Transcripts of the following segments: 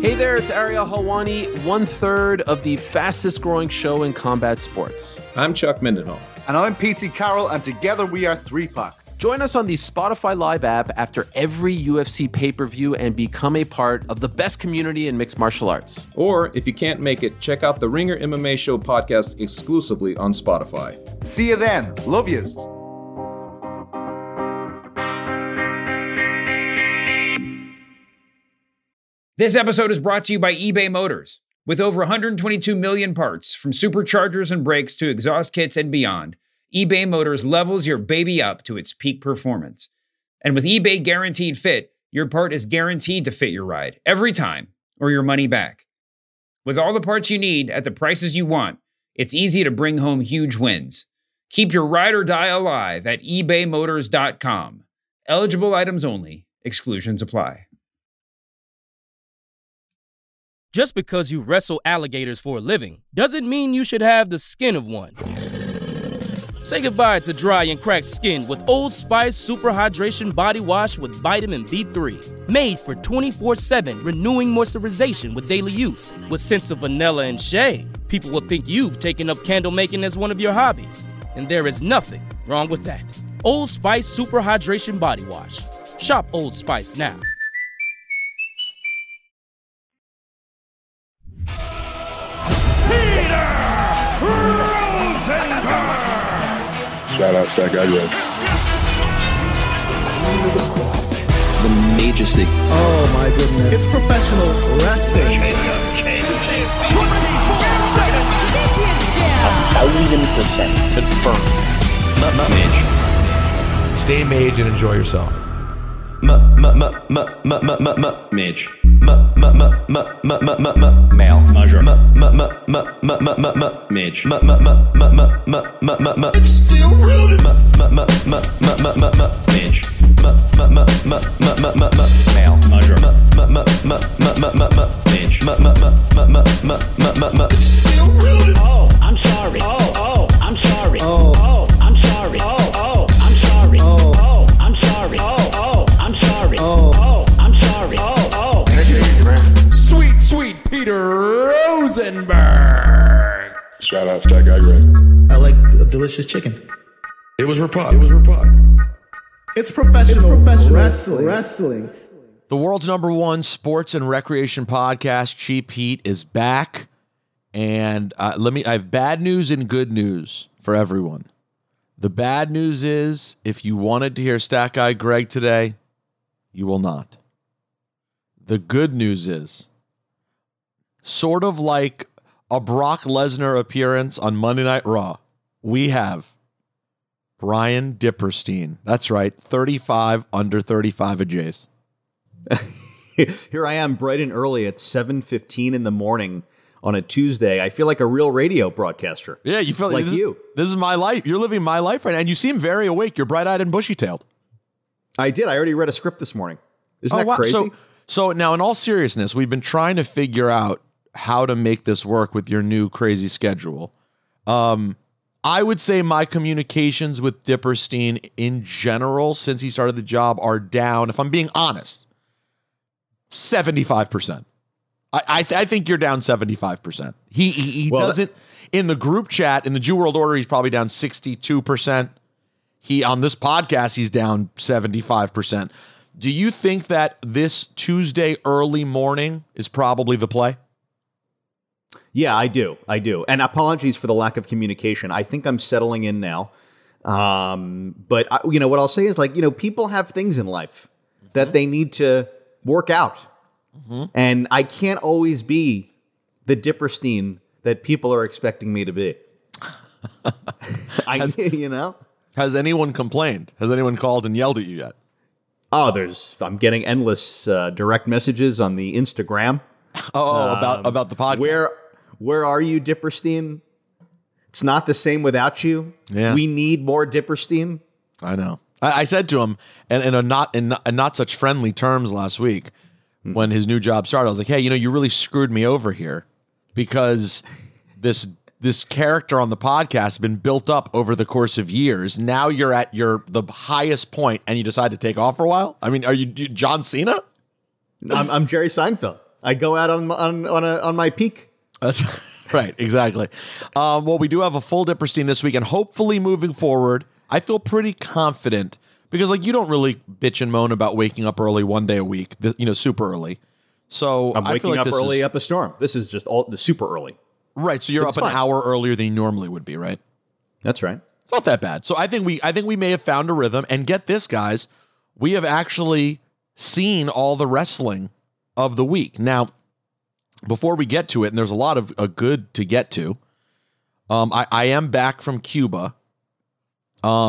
Hey there, it's Ariel Helwani, 1/3 of the fastest growing show in combat sports. I'm Chuck Mindenhall. And I'm P.T. Carroll, and together we are 3Pac. Join us on the Spotify Live app after every UFC pay-per-view and become a part of the best community in mixed martial arts. Or, if you can't make it, check out the Ringer MMA Show podcast exclusively on Spotify. See you then. Love yous. This episode is brought to you by eBay Motors. With over 122 million parts, from superchargers and brakes to exhaust kits and beyond, eBay Motors levels your baby up to its peak performance. And with eBay Guaranteed Fit, your part is guaranteed to fit your ride every time, or your money back. With all the parts you need at the prices you want, it's easy to bring home huge wins. Keep your ride or die alive at ebaymotors.com. Eligible items only. Exclusions apply. Just because you wrestle alligators for a living doesn't mean you should have the skin of one. Say goodbye to dry and cracked skin with Old Spice Super Hydration Body Wash with Vitamin B3. Made for 24/7 renewing moisturization with daily use. With scents of vanilla and shea, people will think you've taken up candle making as one of your hobbies. And there is nothing wrong with that. Old Spice Super Hydration Body Wash. Shop Old Spice now. Shout out Stack Guy Greg. The Majesty. Oh my goodness. It's professional wrestling. 1,000% confirmed. Mage. Stay mage and enjoy yourself. Mage. Male. Measure. Mage. It's still rooted. Mage. Male. Measure. Mage. It's still rooted. Oh, I'm sorry. Oh, I'm sorry. Oh. I'm sorry. Oh, I'm sorry. Oh. I'm sorry. Oh, I'm sorry. Oh. I'm sorry. Oh. Sweet Peter Rosenberg. Shout out Stack Guy Greg. I like a delicious chicken. It was Rapod. It's professional wrestling. The world's #1 sports and recreation podcast, Cheap Heat, is back. And I have bad news and good news for everyone. The bad news is, if you wanted to hear Stack Guy Greg today, you will not. The good news is, sort of like a Brock Lesnar appearance on Monday Night Raw, we have Brian Dipperstein. That's right, 35 under 35 a Jace. Here I am bright and early at 7:15 in the morning on a Tuesday. I feel like a real radio broadcaster. Yeah, you feel like you. This is my life. You're living my life right now, and you seem very awake. You're bright-eyed and bushy-tailed. I did. I already read a script this morning. Isn't that crazy? So now, in all seriousness, we've been trying to figure out how to make this work with your new crazy schedule. I would say my communications with Dipperstein in general, since he started the job, are down, if I'm being honest, 75%. I think you're down 75%. He doesn't, in the group chat, in the Jew World Order, he's probably down 62%. On this podcast, he's down 75%. Do you think that this Tuesday early morning is probably the play? Yeah, I do. And apologies for the lack of communication. I think I'm settling in now. But what I'll say is, people have things in life that they need to work out. Mm-hmm. And I can't always be the Dipperstein that people are expecting me to be. Has anyone complained? Has anyone called and yelled at you yet? Oh, I'm getting endless direct messages on the Instagram. About the podcast. Where are you, Dipperstein? It's not the same without you. Yeah. We need more Dipperstein. I know. I said to him, and in not such friendly terms last week, when his new job started, I was like, hey, you really screwed me over here, because this character on the podcast has been built up over the course of years. Now you're at the highest point and you decide to take off for a while? I mean, are you John Cena? I'm Jerry Seinfeld. I go out on my peak. That's right, exactly. Well, we do have a full Dipperstein this week, and hopefully moving forward, I feel pretty confident because, like, you don't really bitch and moan about waking up early one day a week, super early. So I'm waking I feel like up this early is, up a storm. This is just all the super early. Right, so you're It's up an fine. hour earlier than you normally would be, right? That's right. It's not that bad. So I think we may have found a rhythm. And get this, guys, we have actually seen all the wrestling of the week. Now, before we get to it, and there's a lot of good to get to, I am back from Cuba. Let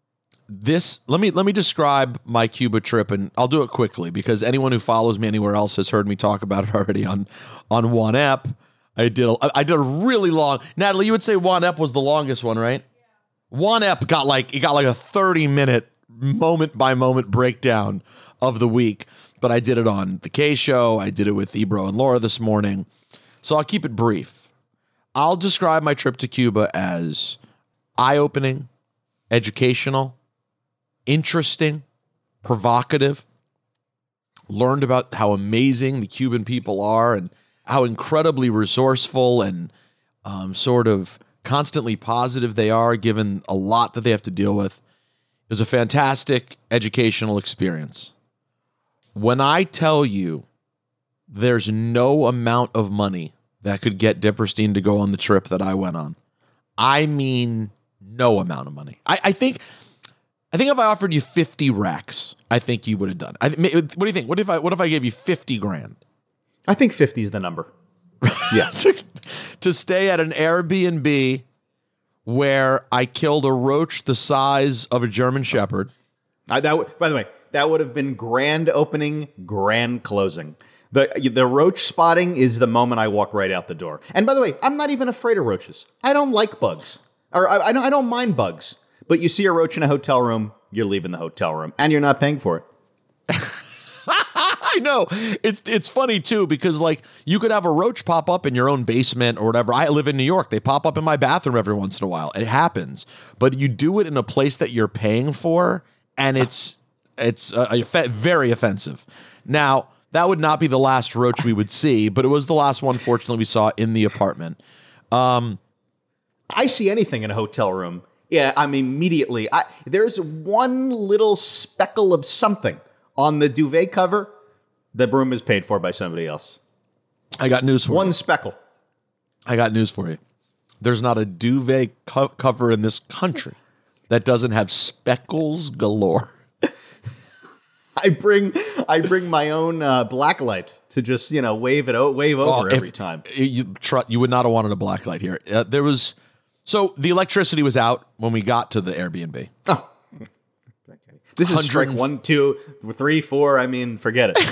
me describe my Cuba trip, and I'll do it quickly because anyone who follows me anywhere else has heard me talk about it already on One Ep. I did a really long. Natalie, you would say One Ep was the longest one, right? One Ep got like a 30-minute moment by moment breakdown of the week, but I did it on the K Show. I did it with Ebro and Laura this morning, so I'll keep it brief. I'll describe my trip to Cuba as eye-opening, educational, interesting, provocative. Learned about how amazing the Cuban people are and how incredibly resourceful and sort of constantly positive they are, given a lot that they have to deal with. It was a fantastic educational experience. When I tell you there's no amount of money that could get Dipperstein to go on the trip that I went on, I mean no amount of money. I think if I offered you 50 racks, I think you would have done it. What do you think? What if I gave you 50 grand? I think 50 is the number. Yeah. to stay at an Airbnb where I killed a roach the size of a German Shepherd. By the way, that would have been grand opening, grand closing. The roach spotting is the moment I walk right out the door. And by the way, I'm not even afraid of roaches. I don't like bugs. Or I don't mind bugs. But you see a roach in a hotel room, you're leaving the hotel room. And you're not paying for it. I know. It's funny, too, because, like, you could have a roach pop up in your own basement or whatever. I live in New York. They pop up in my bathroom every once in a while. It happens. But you do it in a place that you're paying for, and it's very offensive. Now, that would not be the last roach we would see, but it was the last one, fortunately, we saw in the apartment. I see anything in a hotel room. Yeah, I'm immediately. There's one little speckle of something on the duvet cover. The room is paid for by somebody else. I got news for you. One speckle. I got news for you. There's not a duvet cover in this country that doesn't have speckles galore. I bring my own black light to just wave over every time. You would not have wanted a black light here. So the electricity was out when we got to the Airbnb. Oh, this is strike 1, 2, 3, 4. I mean, forget it.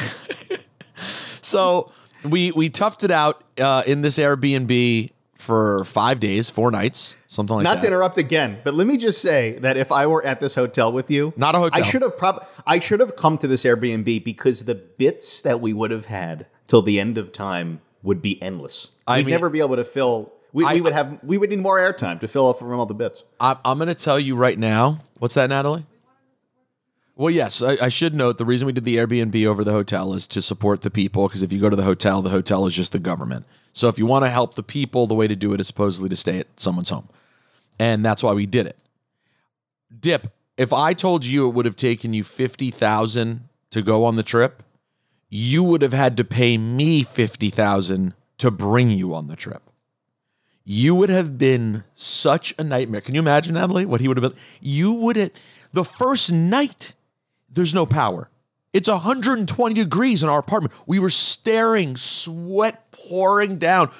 So we toughed it out in this Airbnb for 5 days, 4 nights, something like that. Not to interrupt again, but let me just say that if I were at this hotel with you, not a hotel, I should have come to this Airbnb because the bits that we would have had till the end of time would be endless. We'd never be able to fill. We would need more airtime to fill up from all the bits. I'm going to tell you right now. What's that, Natalie? Well, yes, I should note the reason we did the Airbnb over the hotel is to support the people, because if you go to the hotel is just the government. So if you want to help the people, the way to do it is supposedly to stay at someone's home. And that's why we did it. Dip, if I told you it would have taken you $50,000 to go on the trip, you would have had to pay me $50,000 to bring you on the trip. You would have been such a nightmare. Can you imagine, Natalie, what he would have been? You would have, the first night, there's no power. It's 120 degrees in our apartment. We were staring, sweat pouring down,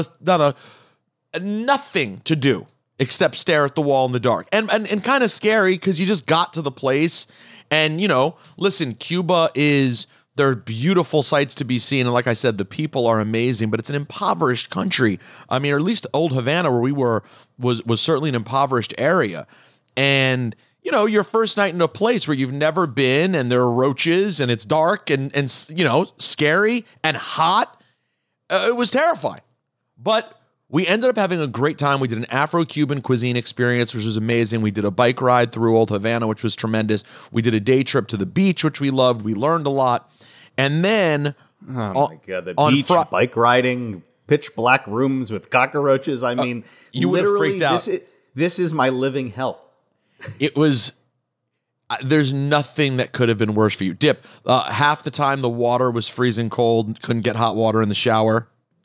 nothing to do except stare at the wall in the dark. And kind of scary because you just got to the place and, listen, Cuba there are beautiful sights to be seen. And like I said, the people are amazing, but it's an impoverished country. I mean, or at least Old Havana, where we were, was certainly an impoverished area. And, your first night in a place where you've never been and there are roaches and it's dark and scary and hot, it was terrifying. But we ended up having a great time. We did an Afro-Cuban cuisine experience, which was amazing. We did a bike ride through Old Havana, which was tremendous. We did a day trip to the beach, which we loved. We learned a lot. And then Oh my God, the beach, bike riding, pitch black rooms with cockroaches. I mean, you would have freaked out. This is my living hell. It was, there's nothing that could have been worse for you. Dip, half the time the water was freezing cold, couldn't get hot water in the shower.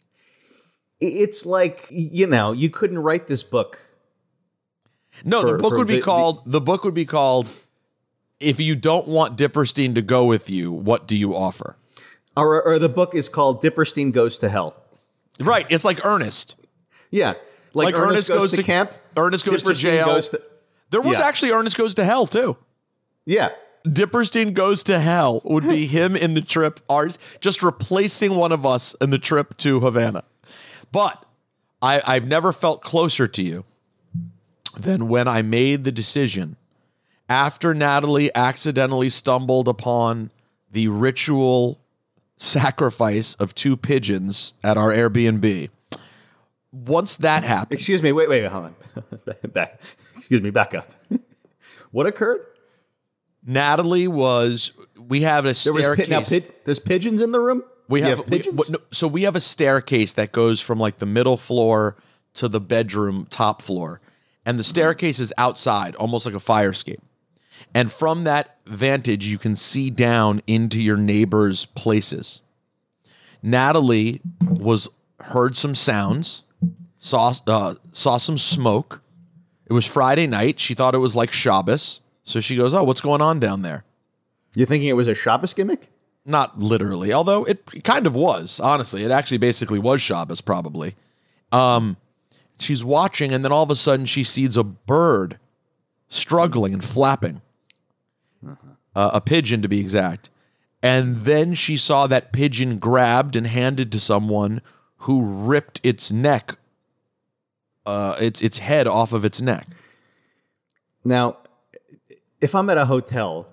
It's like, you couldn't write this book. No, the book would be called, If You Don't Want Dipperstein to Go With You, What Do You Offer? Or the book is called Dipperstein Goes to Hell. Right. It's like Ernest. Yeah. Like Ernest goes to camp. Ernest goes to jail. There was actually Ernest Goes to Hell, too. Yeah. Dipperstein Goes to Hell would be him in the trip, just replacing one of us in the trip to Havana. But I've never felt closer to you than when I made the decision after Natalie accidentally stumbled upon the ritual sacrifice of 2 pigeons at our Airbnb. Once that happened... Excuse me, wait, hold on. Back up. What occurred? Natalie we have a staircase. There's pigeons in the room? We have pigeons? So we have a staircase that goes from like the middle floor to the bedroom top floor. And the staircase is outside, almost like a fire escape. And from that vantage, you can see down into your neighbors' places. Natalie heard some sounds, saw some smoke. It was Friday night. She thought it was like Shabbos. So she goes, "Oh, what's going on down there?" You're thinking it was a Shabbos gimmick? Not literally, although it kind of was, honestly. It actually basically was Shabbos, probably. She's watching, and then all of a sudden she sees a bird struggling and flapping. A pigeon, to be exact. And then she saw that pigeon grabbed and handed to someone who ripped its neck, its head off of its neck. Now, if I'm at a hotel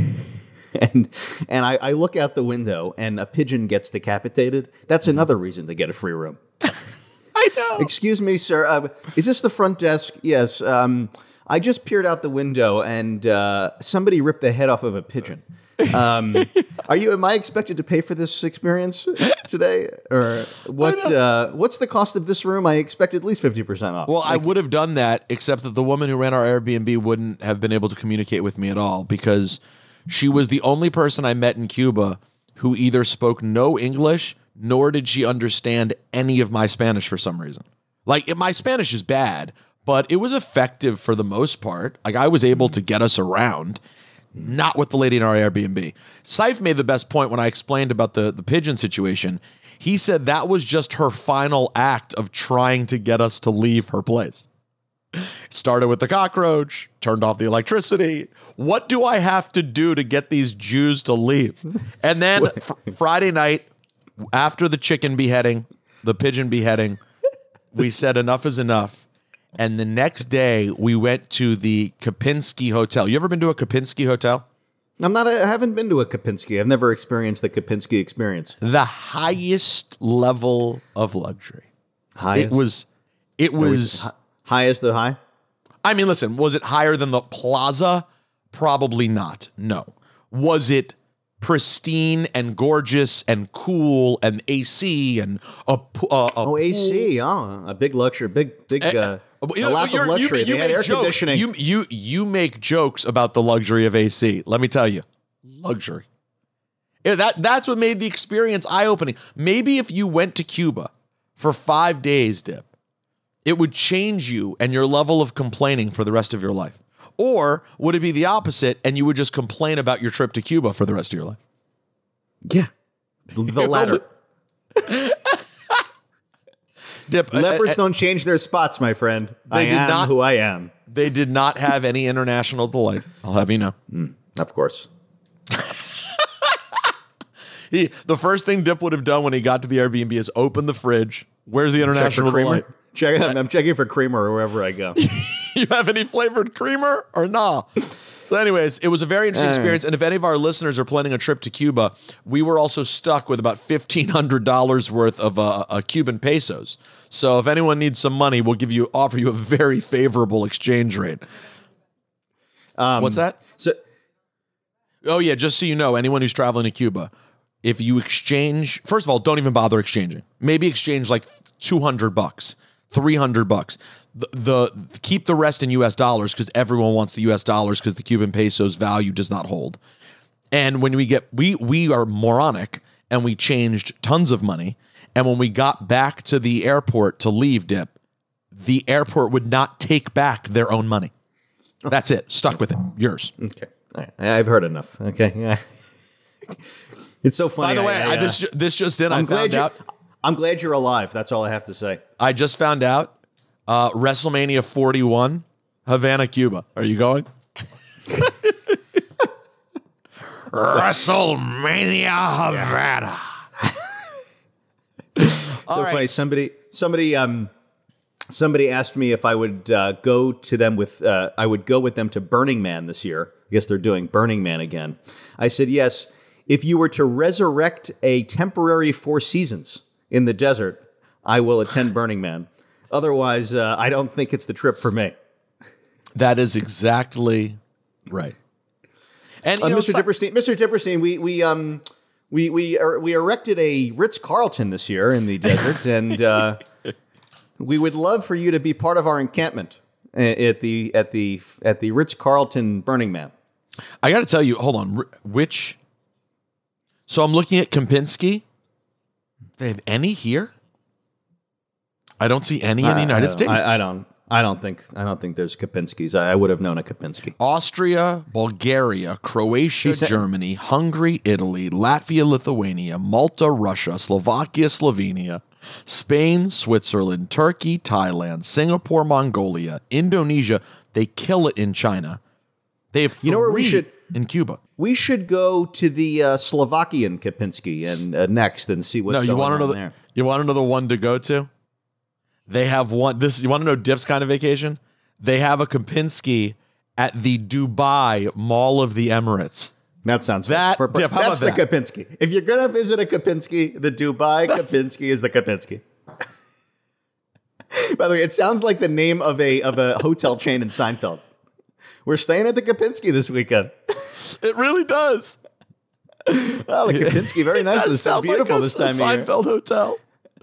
and I look out the window and a pigeon gets decapitated, that's another reason to get a free room. I know. Excuse me, sir. Is this the front desk? Yes. I just peered out the window and somebody ripped the head off of a pigeon. Am I expected to pay for this experience today? Or what's the cost of this room? I expect at least 50% off. Well, I would have done that, except that the woman who ran our Airbnb wouldn't have been able to communicate with me at all because she was the only person I met in Cuba who either spoke no English nor did she understand any of my Spanish for some reason. Like, my Spanish is bad, but it was effective for the most part. Like, I was able to get us around. Not with the lady in our Airbnb. Saif made the best point when I explained about the pigeon situation. He said that was just her final act of trying to get us to leave her place. Started with the cockroach, turned off the electricity. What do I have to do to get these Jews to leave? And then Friday night, after the chicken beheading, the pigeon beheading, we said enough is enough. And the next day, we went to the Kempinski Hotel. You ever been to a Kempinski Hotel? I haven't been to a Kempinski. I've never experienced the Kempinski experience. The highest level of luxury. Highest? It was highest the high? I mean, listen, was it higher than the Plaza? Probably not. No. Was it pristine and gorgeous and cool and AC and a AC, a big luxury, big a lap of luxury. They had air conditioning. You make jokes about the luxury of AC. Let me tell you, luxury. Yeah, that's what made the experience eye-opening. Maybe if you went to Cuba for 5 days, Dip, it would change you and your level of complaining for the rest of your life. Or would it be the opposite and you would just complain about your trip to Cuba for the rest of your life? Yeah. The latter. Dip, leopards don't change their spots, my friend. I am who I am. They did not have any international delight. I'll have you know. Of course. The first thing Dip would have done when he got to the Airbnb is open the fridge. Where's the international delight? I'm checking for creamer wherever I go. You have any flavored creamer or nah? So anyways, it was a very interesting experience. And if any of our listeners are planning a trip to Cuba, we were also stuck with about $1,500 worth of Cuban pesos. So if anyone needs some money, we'll offer you a very favorable exchange rate. What's that? Oh yeah, just so you know, anyone who's traveling to Cuba, if you exchange, first of all, don't even bother exchanging. Maybe exchange like $200, $300. Keep the rest in US dollars because everyone wants the US dollars because the Cuban peso's value does not hold. And when we are moronic and we changed tons of money. And when we got back to the airport to leave, Dip, the airport would not take back their own money. That's it. Stuck with it. Yours. Okay. All right. I've heard enough. Okay. Yeah. It's so funny. By the way, this just in, I found out. I'm glad you're alive. That's all I have to say. I just found out WrestleMania 41, Havana, Cuba. Are you going? WrestleMania Havana. So funny. Somebody asked me if I would go to them with I would go with them to Burning Man this year. I guess they're doing Burning Man again. I said yes. If you were to resurrect a temporary Four Seasons in the desert, I will attend Burning Man. Otherwise, I don't think it's the trip for me. That is exactly right. And Mr. Dipperstein, we erected a Ritz-Carlton this year in the desert, and we would love for you to be part of our encampment at the Ritz-Carlton Burning Man. I got to tell you, hold on, which? So I'm looking at Kempinski. They have any here? I don't see any in the United States. I don't think there's Kempinskis. I would have known a Kempinski. Austria, Bulgaria, Croatia, Germany, Hungary, Italy, Latvia, Lithuania, Malta, Russia, Slovakia, Slovenia, Spain, Switzerland, Turkey, Thailand, Singapore, Mongolia, Indonesia. They kill it in China. They have three where we should in Cuba. We should go to the Slovakian Kempinski and next and see what's going on there. You want to know the one to go to? They have one. You want to know Dip's kind of vacation? They have a Kempinski at the Dubai Mall of the Emirates. That sounds Dip. How that's about the that? Kempinski. If you're gonna visit a Kempinski, the Dubai Kempinski is the Kempinski. By the way, it sounds like the name of a hotel chain in Seinfeld. We're staying at the Kempinski this weekend. It really does. Oh, the Kempinski, very nice. It's so beautiful this time of year. Seinfeld hotel.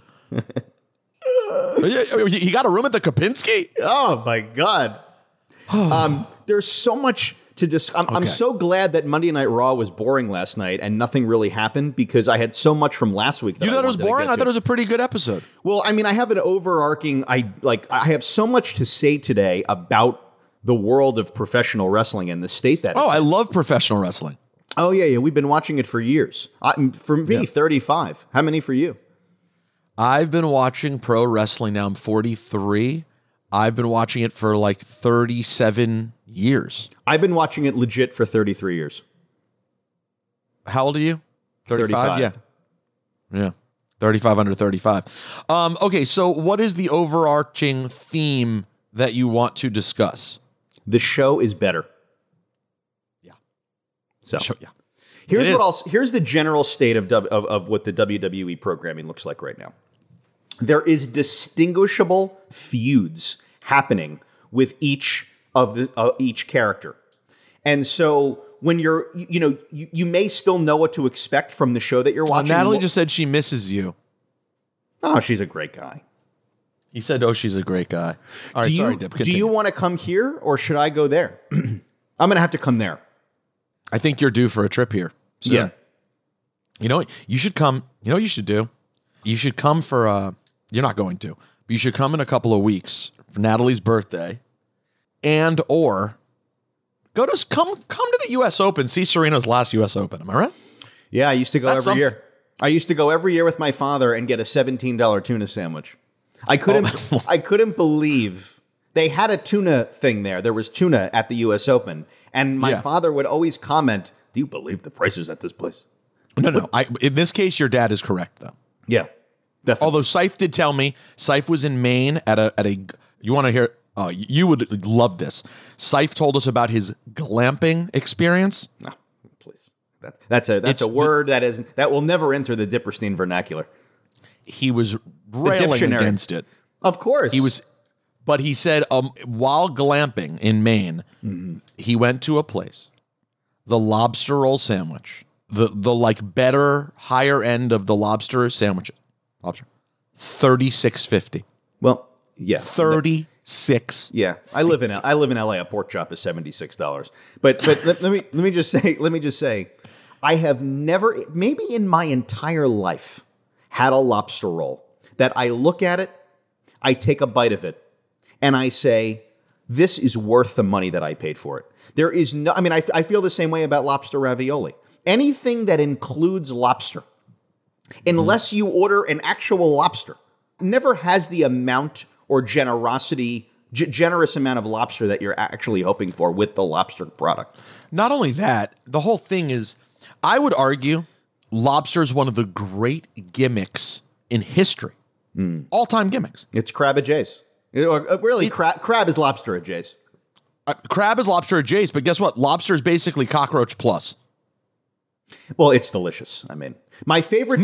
You got a room at the Kempinski? Oh my God. There's so much to discuss. I'm so glad that Monday Night Raw was boring last night and nothing really happened because I had so much from last week. You thought it was boring? I thought it was a pretty good episode. Well, I mean, I have an overarching. I have so much to say today about the world of professional wrestling and the state that. I love professional wrestling. Oh yeah. We've been watching it for years. For me, 35. How many for you? I've been watching pro wrestling now. I'm 43. I've been watching it for like 37 years. I've been watching it legit for 33 years. How old are you? 35? Yeah. 35 under 35. Okay, so what is the overarching theme that you want to discuss? The show is better. Yeah. So, yeah. Here's the general state of what the WWE programming looks like right now. There is distinguishable feuds happening with each character, and so when you may still know what to expect from the show that you're watching. Natalie just said she misses you. Oh, she's a great guy. He said, "Oh, she's a great guy." All right, sorry, Dip. Do you want to come here or should I go there? I'm going to have to come there. I think you're due for a trip here. Soon. Yeah. You know what? You should come. You know what you should do? You should come for you're not going to. But you should come in a couple of weeks for Natalie's birthday and or come to the US Open, see Serena's last US Open. Am I right? Yeah, I used to go every year. I used to go every year with my father and get a $17 tuna sandwich. I couldn't believe they had a tuna thing there. There was tuna at the US Open and my father would always comment, "Do you believe the prices at this place?" No. In this case, your dad is correct, though. Yeah, definitely. Although Seif did tell me, Seif was in Maine at a. You want to hear? You would love this. Seif told us about his glamping experience. No, please. That's a word that will never enter the Dipperstein vernacular. He was railing against it. Of course, he was. But he said, while glamping in Maine, he went to a place, the lobster roll sandwich. the like better higher end of the lobster sandwich. Lobster. $36.50. Well, yeah. $36. Yeah. I live in LA. A pork chop is $76. But let me just say, I have never, maybe in my entire life, had a lobster roll that I look at it, I take a bite of it, and I say, this is worth the money that I paid for it. There is no, I mean, I feel the same way about lobster ravioli. Anything that includes lobster, unless you order an actual lobster, never has the amount or generous amount of lobster that you're actually hoping for with the lobster product. Not only that, the whole thing is, I would argue lobster is one of the great gimmicks in history. All-time gimmicks. It's crab at Jay's. Really, crab is lobster at Jay's. Crab is lobster at Jay's, but guess what? Lobster is basically cockroach plus. Well, it's delicious. I mean, my favorite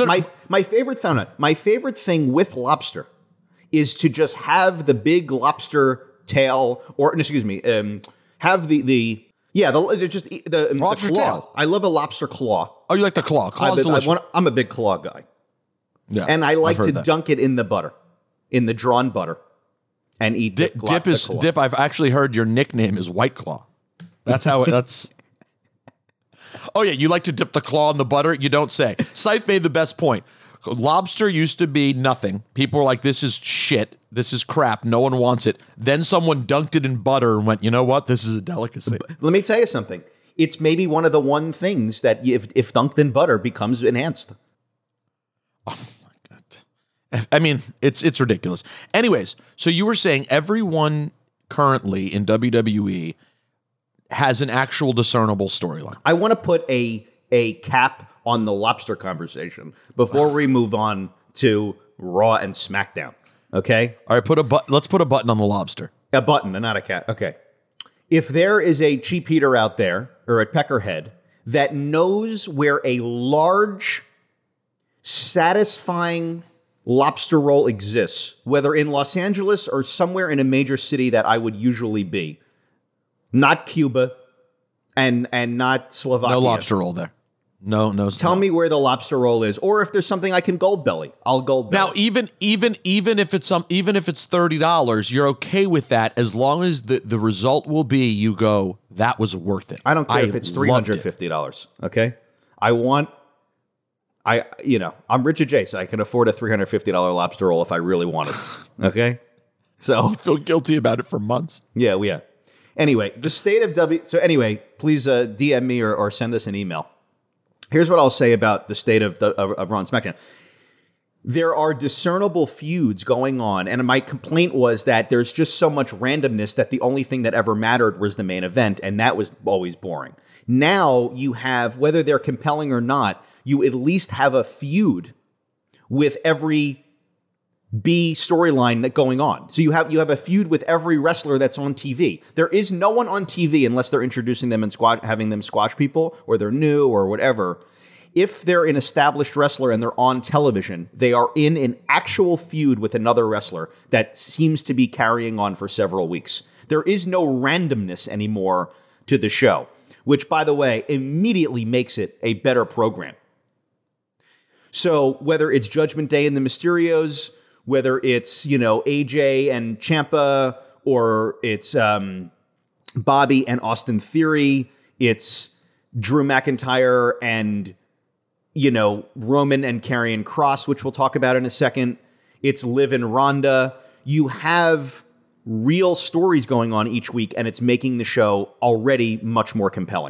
thing with lobster is to just have the big lobster tail, have the lobster claw. tail. I love a lobster claw. Oh, you like the claw? Claw's delicious. I'm a big claw guy. Yeah, and I like to that. dunk it in the butter, in the drawn butter, and eat dip. Dip. I've actually heard your nickname is White Claw. That's how it. That's. Oh yeah, you like to dip the claw in the butter? You don't say. Scythe made the best point. Lobster used to be nothing. People were like, "This is shit. This is crap. No one wants it." Then someone dunked it in butter and went, "You know what? This is a delicacy." Let me tell you something. It's maybe one of the one things that if dunked in butter becomes enhanced. Oh my God! I mean, it's ridiculous. Anyways, so you were saying everyone currently in WWE has an actual discernible storyline. I want to put a cap on the lobster conversation before we move on to Raw and SmackDown. Okay? All right, let's put a button on the lobster. A button and not a cat. Okay. If there is a cheap eater out there or a peckerhead that knows where a large, satisfying lobster roll exists, whether in Los Angeles or somewhere in a major city that I would usually be, not Cuba and not Slovakia. No lobster roll there. No. Tell me where the lobster roll is, or if there's something I can gold belly, I'll gold belly. Now, even if it's $30, you're okay with that as long as the result will be you go, that was worth it. I don't care if it's $350. Okay, I'm Richard J, so I can afford a $350 lobster roll if I really wanted. Okay, so I feel guilty about it for months. Yeah. Anyway, the state of So anyway, please DM me or send us an email. Here's what I'll say about the state of Raw and SmackDown. There are discernible feuds going on, and my complaint was that there's just so much randomness that the only thing that ever mattered was the main event, and that was always boring. Now you have, whether they're compelling or not, you at least have a feud with every B storyline going on. So you have a feud with every wrestler that's on TV. There is no one on TV unless they're introducing them and having them squash people, or they're new or whatever. If they're an established wrestler and they're on television, they are in an actual feud with another wrestler that seems to be carrying on for several weeks. There is no randomness anymore to the show, which, by the way, immediately makes it a better program. So whether it's Judgment Day and the Mysterios, whether it's, AJ and Ciampa, or it's Bobby and Austin Theory, it's Drew McIntyre and, Roman and Karrion Kross, which we'll talk about in a second. It's Liv and Ronda. You have real stories going on each week, and it's making the show already much more compelling.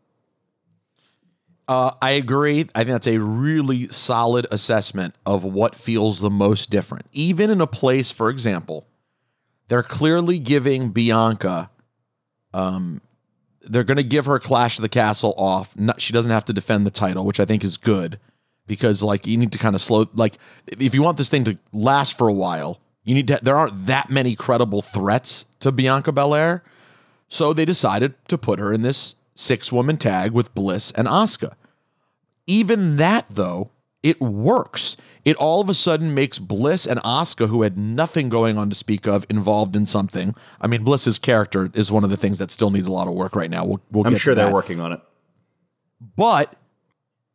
I agree. I think that's a really solid assessment of what feels the most different. Even in a place, for example, they're clearly giving Bianca, they're going to give her Clash of the Castle off. She doesn't have to defend the title, which I think is good because, you need to kind of slow, if you want this thing to last for a while, there aren't that many credible threats to Bianca Belair. So they decided to put her in this 6-woman tag with Bliss and Asuka. Even that, though, it works. It all of a sudden makes Bliss and Asuka, who had nothing going on to speak of, involved in something. I mean, Bliss's character is one of the things that still needs a lot of work right now. We'll I'm get sure to that. They're working on it. But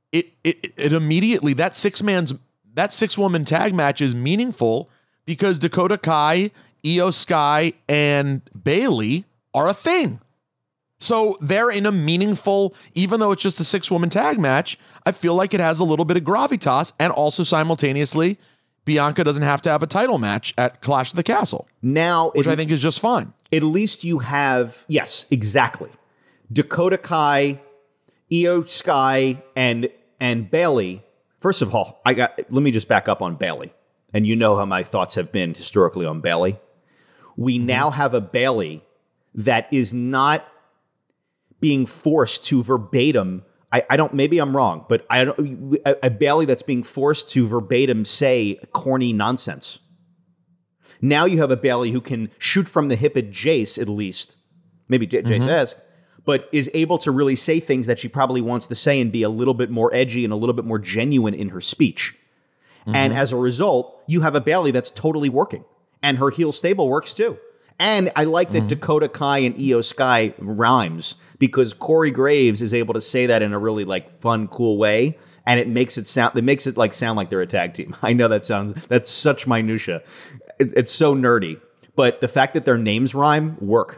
it immediately, that 6-woman tag match is meaningful because Dakota Kai, Io Sky, and Bayley are a thing. So they're in a meaningful, even though it's just a 6-woman tag match, I feel like it has a little bit of gravitas, and also simultaneously, Bianca doesn't have to have a title match at Clash of the Castle. Now, which I think is just fine. At least you have, yes, exactly. Dakota Kai, Io Sky, and Bayley. First of all, let me just back up on Bayley. And you know how my thoughts have been historically on Bayley. We now have a Bayley that is not being forced to verbatim. I don't, maybe I'm wrong, but a Bayley that's being forced to verbatim say corny nonsense. Now you have a Bayley who can shoot from the hip at Jace, at least. Maybe Jace has, but is able to really say things that she probably wants to say and be a little bit more edgy and a little bit more genuine in her speech. And as a result, you have a Bayley that's totally working. And her heel stable works too. And I like that Dakota Kai and Io Sky rhymes because Corey Graves is able to say that in a really like fun, cool way. And it makes it sound like they're a tag team. I know that's such minutia. It's so nerdy. But the fact that their names rhyme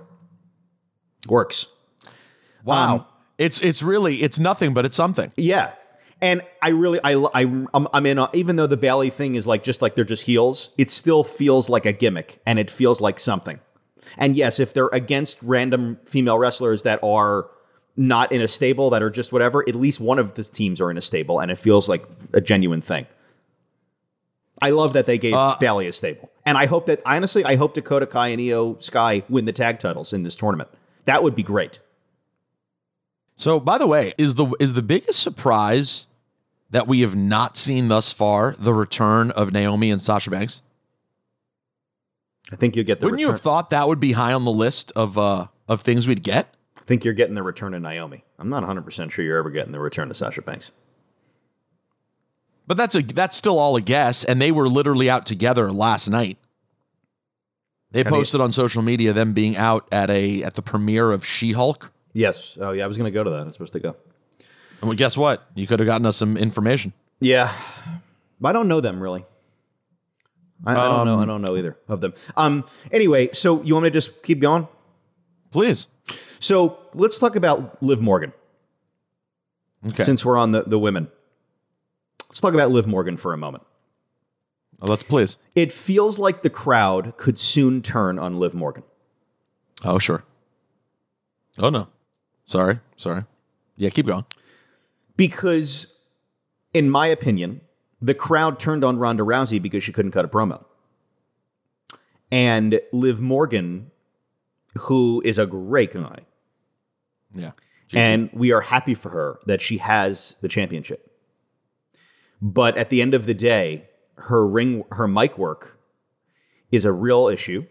works. Wow. It's nothing, but it's something. Yeah. And I'm in, even though the Bayley thing is like, just like they're just heels, it still feels like a gimmick and it feels like something. And yes, if they're against random female wrestlers that are not in a stable, that are just whatever, at least one of the teams are in a stable and it feels like a genuine thing. I love that they gave Bayley a stable. And I hope Dakota Kai and Io Sky win the tag titles in this tournament. That would be great. So, by the way, is the biggest surprise that we have not seen thus far the return of Naomi and Sasha Banks? I think you'll get the Wouldn't return. You have thought that would be high on the list of things we'd get? I think you're getting the return of Naomi. I'm not 100% sure you're ever getting the return of Sasha Banks. But that's still all a guess, and they were literally out together last night. They posted on social media them being out at the premiere of She-Hulk. Yes. Oh, yeah. I was going to go to that. I was supposed to go. And well, guess what? You could have gotten us some information. Yeah. But I don't know them, really. I don't know. I don't know either of them. Anyway, so you want me to just keep going? Please. So let's talk about Liv Morgan. Okay. Since we're on the women. Let's talk about Liv Morgan for a moment. Let's please. It feels like the crowd could soon turn on Liv Morgan. Oh, sure. Oh, no. Sorry. Yeah, keep going. Because, in my opinion, the crowd turned on Ronda Rousey because she couldn't cut a promo. And Liv Morgan, who is a great guy. Yeah. And we are happy for her that she has the championship. But at the end of the day, her mic work is a real issue.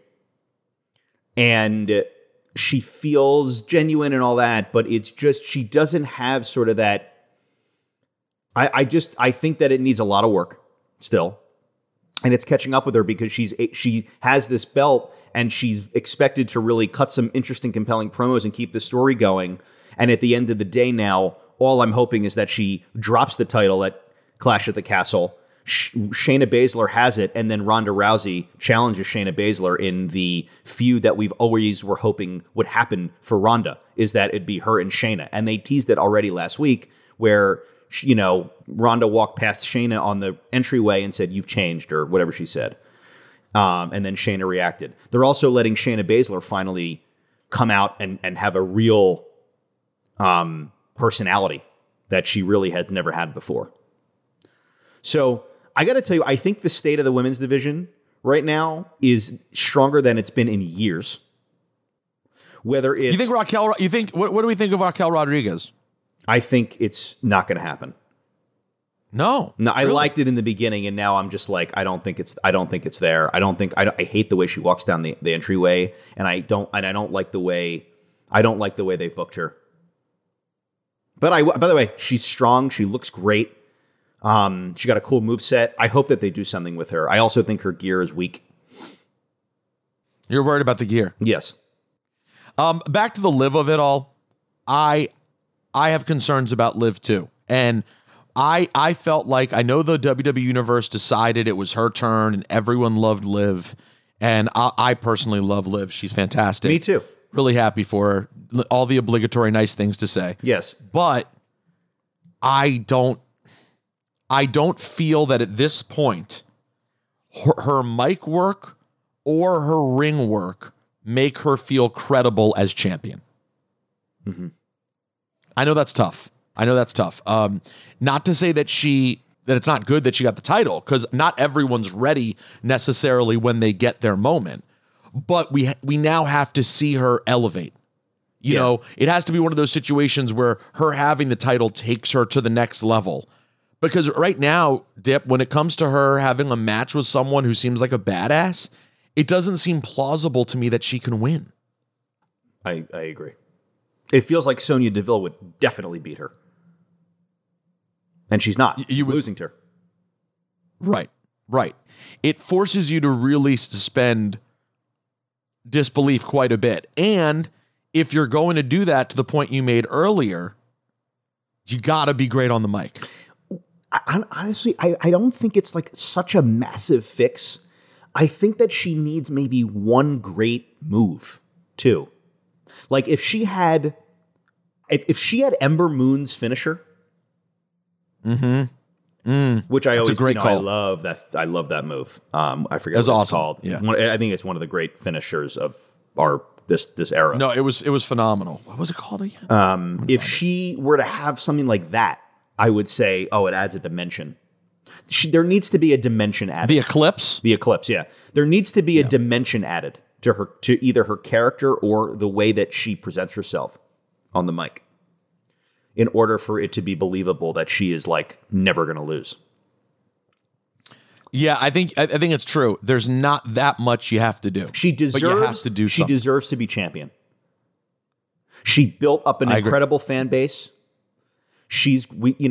And she feels genuine and all that, but it's just, she doesn't have sort of that. I think that it needs a lot of work still. And it's catching up with her because she has this belt and she's expected to really cut some interesting, compelling promos and keep the story going. And at the end of the day now, all I'm hoping is that she drops the title at Clash at the Castle. Shayna Baszler has it, and then Ronda Rousey challenges Shayna Baszler in the feud that we've always were hoping would happen for Ronda, is that it'd be her and Shayna. And they teased it already last week where, you know, Ronda walked past Shayna on the entryway and said, "You've changed," or whatever she said. And then Shayna reacted. They're also letting Shayna Baszler finally come out and have a real personality that she really had never had before. So I got to tell you, I think the state of the women's division right now is stronger than it's been in years. Whether it's... What do we think of Raquel Rodriguez? I think it's not going to happen. No, I liked it in the beginning, and now I'm just like, I don't think it's there. I hate the way she walks down the entryway, and I don't like the way they booked her. But by the way, she's strong. She looks great. She got a cool moveset. I hope that they do something with her. I also think her gear is weak. You're worried about the gear? Yes. Back to the Liv of it all. I have concerns about Liv too. And I felt like, I know the WWE Universe decided it was her turn and everyone loved Liv. And I personally love Liv. She's fantastic. Me too. Really happy for her. All the obligatory nice things to say. Yes. But I don't feel that at this point, her mic work or her ring work make her feel credible as champion. Mm-hmm. I know that's tough. Not to say that it's not good that she got the title, because not everyone's ready necessarily when they get their moment. But we now have to see her elevate. You know, it has to be one of those situations where her having the title takes her to the next level. Because right now, Dip, when it comes to her having a match with someone who seems like a badass, it doesn't seem plausible to me that she can win. I agree. It feels like Sonya Deville would definitely beat her. And she's not. You're losing to her. Right. It forces you to really suspend disbelief quite a bit. And if you're going to do that, to the point you made earlier, you got to be great on the mic. Honestly, I don't think it's like such a massive fix. I think that she needs maybe one great move, too. Like if she had Ember Moon's finisher, which I always great call. I love that move. I forget what it's awesome. Called. Yeah. I think it's one of the great finishers of this era. No, it was phenomenal. What was it called again? If she were to have something like that, I would say, it adds a dimension. There needs to be a dimension added. The Eclipse? The Eclipse, yeah. There needs to be a dimension added to either her character or the way that she presents herself on the mic, in order for it to be believable that she is like never going to lose. Yeah, I think it's true. There's not that much you have to do. She deserves. But you have to do she something. deserves to be champion. She built up an incredible fan base. She's great,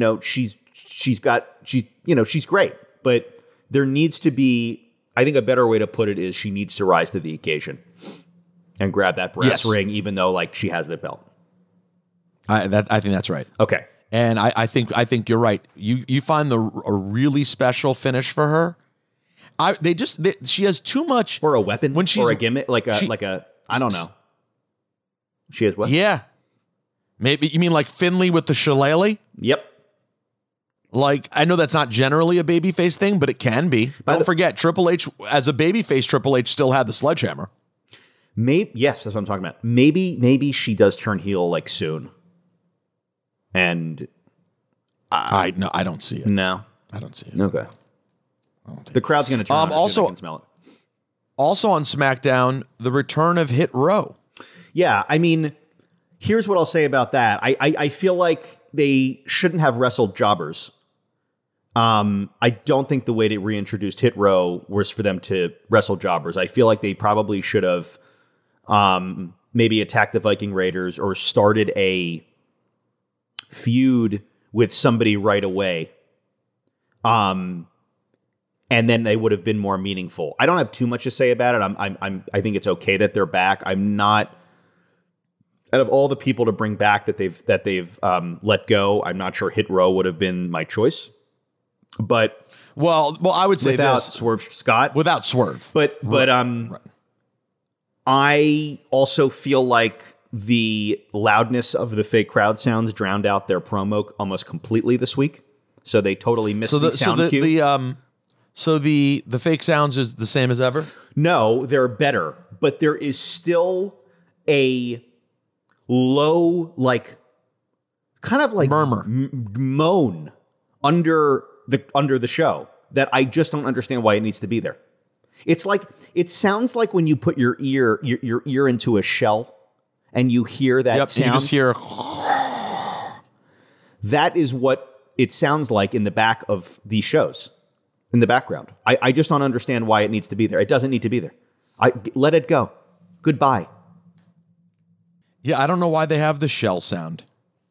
but there needs to be. I think a better way to put it is she needs to rise to the occasion and grab that brass ring, even though like she has the belt. I think that's right. Okay. And I think you're right. You find a really special finish for her. She has too much, or a weapon, when she's, or a gimmick, like a I don't know. She has what? Yeah. Maybe you mean like Finley with the shillelagh? Yep. Like, I know that's not generally a babyface thing, but it can be. Don't forget, Triple H, as a babyface, Triple H still had the sledgehammer. Yes, that's what I'm talking about. Maybe she does turn heel like soon. And I don't see it. No, I don't see it. Okay. The crowd's going to turn on also, I can smell it. Also on SmackDown, the return of Hit Row. Yeah, I mean, here's what I'll say about that. I feel like they shouldn't have wrestled jobbers. I don't think the way they reintroduced Hit Row was for them to wrestle jobbers. I feel like they probably should have maybe attacked the Viking Raiders or started a feud with somebody right away. And then they would have been more meaningful. I don't have too much to say about it. I think it's okay that they're back. I'm not, out of all the people to bring back that they've let go, I'm not sure Hit Row would have been my choice. But well, I would say without this. Swerve Scott, without Swerve, but right. I also feel like the loudness of the fake crowd sounds drowned out their promo almost completely this week. So they totally missed the sound cue. So the fake sounds is the same as ever? No, they're better, but there is still a low, like kind of like murmur, moan under the show that I just don't understand why it needs to be there. It's like, it sounds like when you put your ear into a shell and you hear that sound. You just hear. That is what it sounds like in the back of these shows, in the background. I just don't understand why it needs to be there. It doesn't need to be there. Let it go. Goodbye. Yeah, I don't know why they have the shell sound.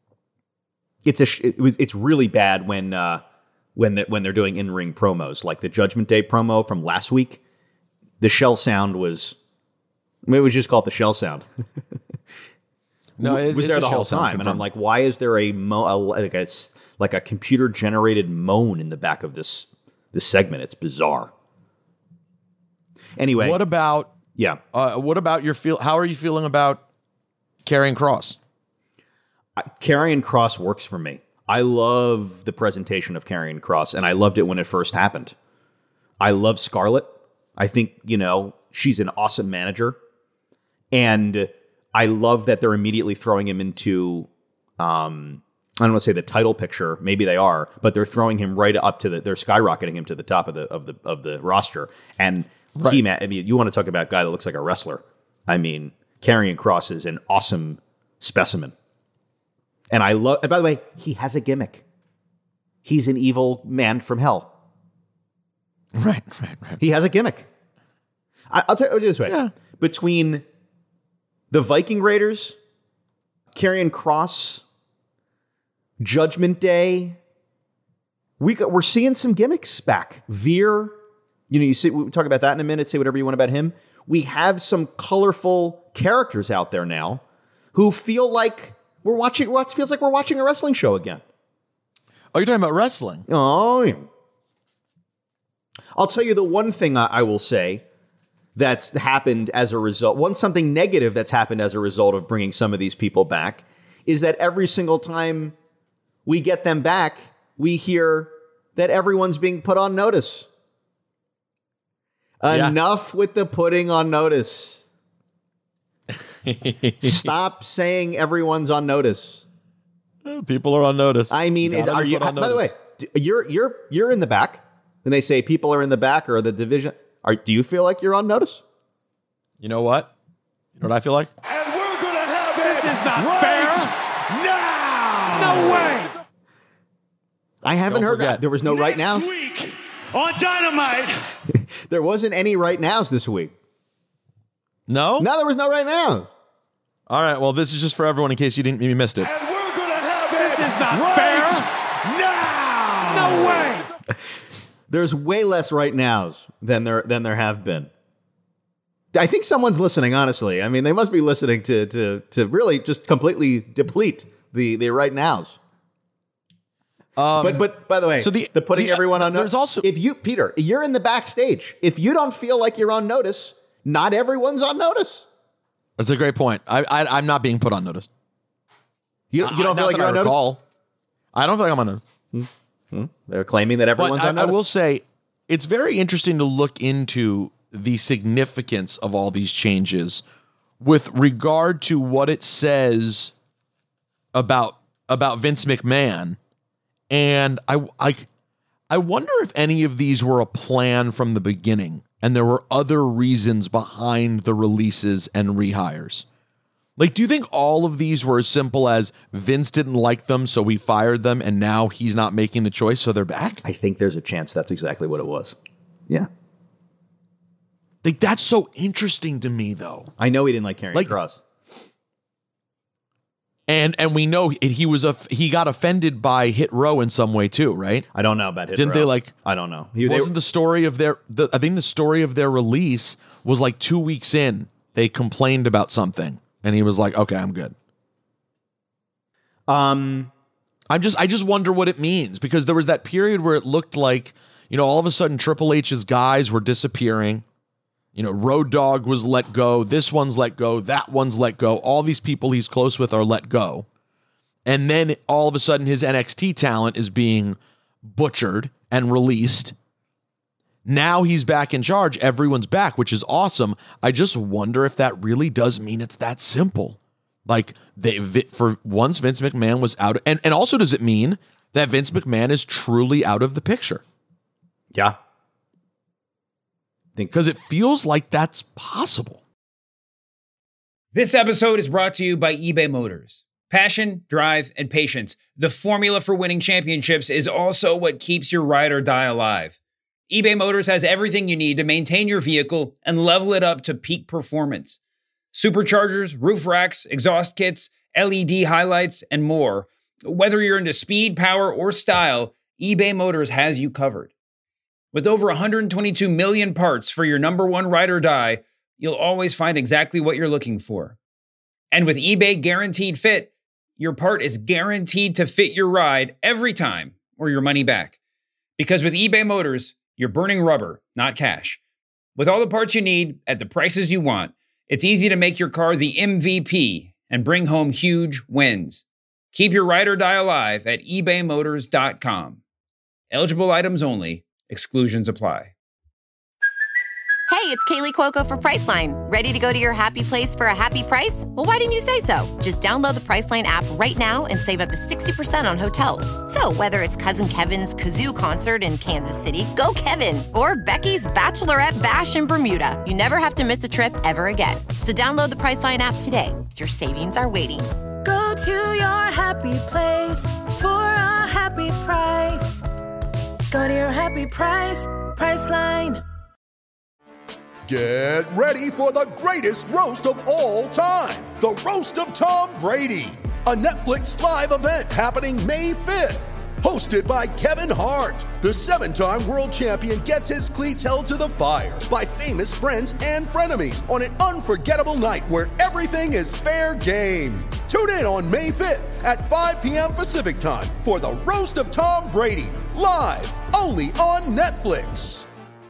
It's really bad when they're doing in-ring promos, like the Judgment Day promo from last week. The shell sound was, maybe we just call it the shell sound. No, was there the whole time, and I'm like, why is there like a computer generated moan in the back of this segment? It's bizarre. Anyway, what about your feel? How are you feeling about Karrion Kross? Karrion Kross works for me. I love the presentation of Karrion Kross, and I loved it when it first happened. I love Scarlett. I think, she's an awesome manager. And I love that they're immediately throwing him into, I don't want to say the title picture. Maybe they are, but they're throwing him right up to they're skyrocketing him to the top of the roster. And right. You want to talk about a guy that looks like a wrestler. I mean, Karrion Kross is an awesome specimen. And and by the way, he has a gimmick. He's an evil man from hell. Right. He has a gimmick. I'll tell you this way. Yeah. Between the Viking Raiders, Karrion Kross, Judgment Day, we're seeing some gimmicks back. Veer, we'll talk about that in a minute, say whatever you want about him. We have some colorful characters out there now who feel like feels like we're watching a wrestling show again. Oh, you're talking about wrestling? Oh, yeah. I'll tell you the one thing I will say that's happened as a result, something negative that's happened as a result of bringing some of these people back, is that every single time we get them back, we hear that everyone's being put on notice. Yeah. Enough with the putting on notice. Stop saying everyone's on notice. People are on notice. I mean, are you? By the way, you're in the back, and they say people are in the back or the division. Do you feel like you're on notice? You know what? You know what I feel like? And we're gonna have it. This is not fair. Now. No way. I haven't heard that. There was no right now. Next week on Dynamite. There wasn't any right nows this week. No? No, there was no right now. All right, well, this is just for everyone in case you missed it. And we're going to have it. This is not fair. Now. No way. There's way less right nows than there have been. I think someone's listening, honestly. I mean, they must be listening to really just completely deplete the right nows. But by the way, so the putting everyone on notice. Also, if you're in the backstage. If you don't feel like you're on notice, not everyone's on notice. That's a great point. I'm not being put on notice. You don't feel like you're on notice? I don't feel like I'm on notice. They're claiming that everyone's on notice. I will say it's very interesting to look into the significance of all these changes with regard to what it says about Vince McMahon. And I wonder if any of these were a plan from the beginning and there were other reasons behind the releases and rehires. Like, do you think all of these were as simple as Vince didn't like them, so we fired them, and now he's not making the choice, so they're back? I think there's a chance that's exactly what it was. Yeah. Like, that's so interesting to me, though. I know he didn't like Karrion Kross. And we know he got offended by Hit Row in some way too, right? I don't know about Hit Row. Didn't they like? I don't know. Wasn't the story of I think the story of their release was like 2 weeks in. They complained about something, and he was like, "Okay, I'm good." I just wonder what it means, because there was that period where it looked like, all of a sudden Triple H's guys were disappearing. Road Dogg was let go. This one's let go. That one's let go. All these people he's close with are let go. And then all of a sudden his NXT talent is being butchered and released. Now he's back in charge. Everyone's back, which is awesome. I just wonder if that really does mean it's that simple. Like, for once Vince McMahon was out. And also, does it mean that Vince McMahon is truly out of the picture? Yeah. Because it feels like that's possible. This episode is brought to you by eBay Motors. Passion, drive, and patience. The formula for winning championships is also what keeps your ride or die alive. eBay Motors has everything you need to maintain your vehicle and level it up to peak performance. Superchargers, roof racks, exhaust kits, LED highlights, and more. Whether you're into speed, power, or style, eBay Motors has you covered. With over 122 million parts for your number one ride or die, you'll always find exactly what you're looking for. And with eBay Guaranteed Fit, your part is guaranteed to fit your ride every time or your money back. Because with eBay Motors, you're burning rubber, not cash. With all the parts you need at the prices you want, it's easy to make your car the MVP and bring home huge wins. Keep your ride or die alive at ebaymotors.com. Eligible items only. Exclusions apply. Hey, it's Kaylee Cuoco for Priceline. Ready to go to your happy place for a happy price? Well, why didn't you say so? Just download the Priceline app right now and save up to 60% on hotels. So whether it's Cousin Kevin's Kazoo Concert in Kansas City, go Kevin, or Becky's Bachelorette Bash in Bermuda, you never have to miss a trip ever again. So download the Priceline app today. Your savings are waiting. Go to your happy place for a happy price. Go to your happy price, Priceline. Get ready for the greatest roast of all time, the Roast of Tom Brady, a Netflix live event happening May 5th. Hosted by Kevin Hart, the 7-time world champion gets his cleats held to the fire by famous friends and frenemies on an unforgettable night where everything is fair game. Tune in on May 5th at 5 p.m. Pacific time for the Roast of Tom Brady, live only on Netflix.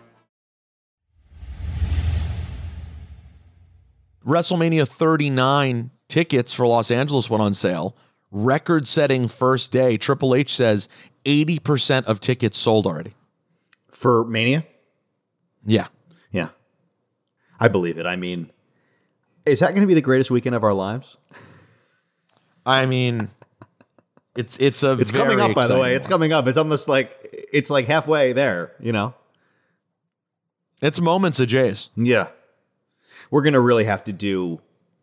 WrestleMania 39 tickets for Los Angeles went on sale. Record-setting first day. Triple H says 80% of tickets sold already. For Mania? Yeah. Yeah. I believe it. I mean, is that going to be the greatest weekend of our lives? I mean, it's coming up, by the way. It's coming up. It's almost like it's like halfway there, you know? It's moments of Jays. Yeah. We're going to really have to do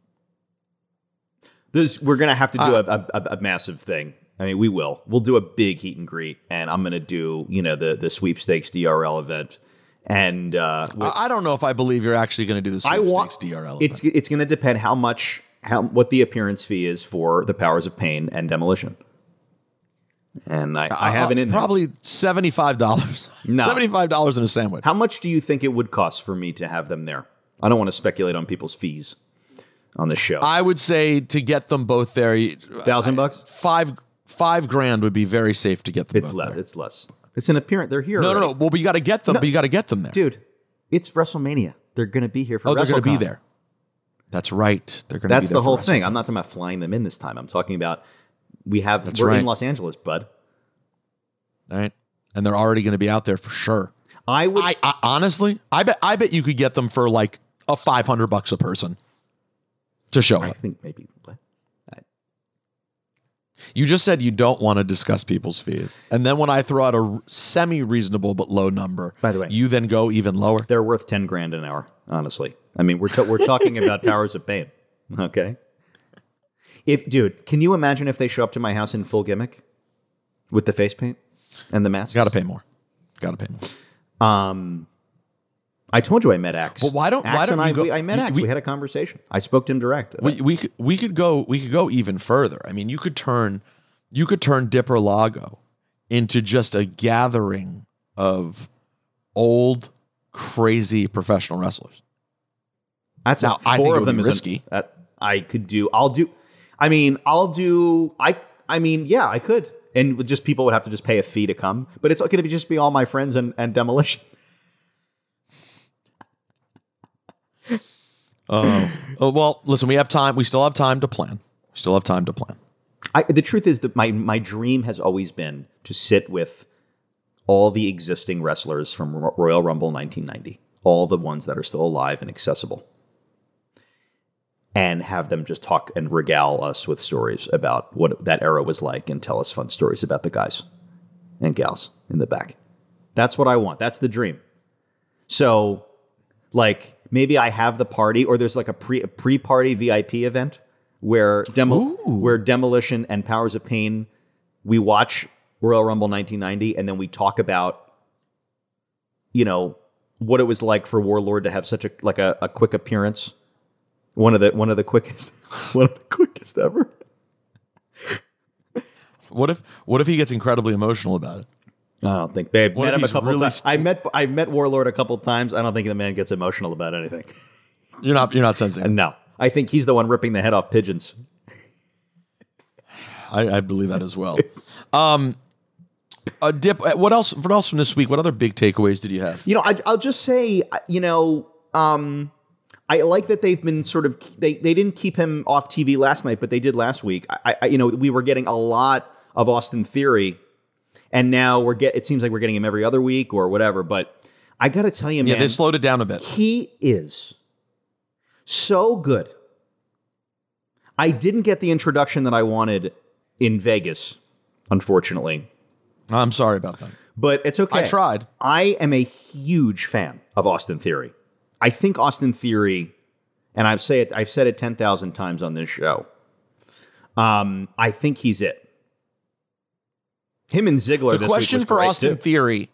this. We're going to have to do a massive thing. I mean, we will. We'll do a big heat and greet, and I'm going to do, the sweepstakes DRL event. And I don't know if I believe you're actually going to do the sweepstakes DRL event. It's going to depend what the appearance fee is for the Powers of Pain and Demolition. And I have it in there. Probably $75. No. $75 in a sandwich. How much do you think it would cost for me to have them there? I don't want to speculate on people's fees on the show. I would say to get them both there, $1,000? $5,000 would be very safe to get them both there. It's less. It's an appearance. They're here. No. Well, but you got to get them. But you got to get them there, dude. It's WrestleMania. They're going to be here for. They're going to be WrestleCon. there. That's right. They're going to be there. That's the whole thing. I'm not talking about flying them in this time. I'm talking about we're in Los Angeles, bud. All right, and they're already going to be out there for sure. I honestly, I bet you could get them for like a $500 a person to show up. I think maybe. You just said you don't want to discuss people's fees. And then when I throw out a semi-reasonable but low number, by the way, you then go even lower. They're worth $10,000 an hour, honestly. I mean, we're talking about Powers of Pain. Okay. Dude, can you imagine if they show up to my house in full gimmick with the face paint and the masks? Got to pay more. I told you I met Axe. But why don't you go? I met Axe. We had a conversation. I spoke to him direct. We could go even further. I mean, you could turn Dipper Lago into just a gathering of old, crazy professional wrestlers. That's now, I think four it of would them be is risky. I could do. I mean, yeah, I could. And just people would have to just pay a fee to come. But it's going to just be all my friends and Demolition. Well, listen, we have time. We still have time to plan. The truth is that my dream has always been to sit with all the existing wrestlers from Royal Rumble 1990, all the ones that are still alive and accessible, and have them just talk and regale us with stories about what that era was like and tell us fun stories about the guys and gals in the back. That's what I want. That's the dream. So, like, maybe I have the party, or there's like a pre-party VIP event where Demolition and Powers of Pain, we watch Royal Rumble 1990, and then we talk about, what it was like for Warlord to have such a quick appearance. One of the quickest ever. What if he gets incredibly emotional about it? I don't think, babe. Met him a couple times. I met Warlord a couple times. I don't think the man gets emotional about anything. You're not sensing. No. I think he's the one ripping the head off pigeons. I believe that as well. Dip, what else from this week? What other big takeaways did you have? I'll just say, I like that they've been sort of, they didn't keep him off TV last night, but they did last week. We were getting a lot of Austin Theory, and now it seems like we're getting him every other week or whatever. But I got to tell you, man, they slowed it down a bit. He is so good. I didn't get the introduction that I wanted in Vegas, unfortunately. I'm sorry about that. But it's okay. I tried. I am a huge fan of Austin Theory. I think Austin Theory, and I've said it 10,000 times on this show. I think he's it. Him and Ziggler. The question for Austin Theory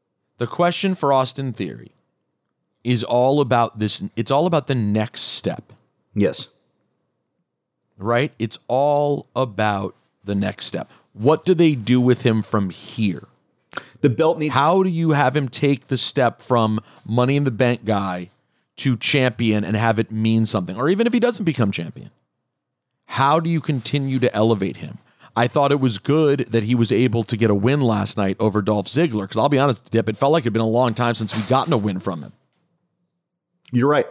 is all about this. It's all about the next step. Yes. Right? It's all about the next step. What do they do with him from here? The belt needs. How do you have him take the step from Money in the Bank guy to champion and have it mean something? Or even if he doesn't become champion, how do you continue to elevate him? I thought it was good that he was able to get a win last night over Dolph Ziggler, because I'll be honest, Dip, it felt like it'd been a long time since we'd gotten a win from him. You're right.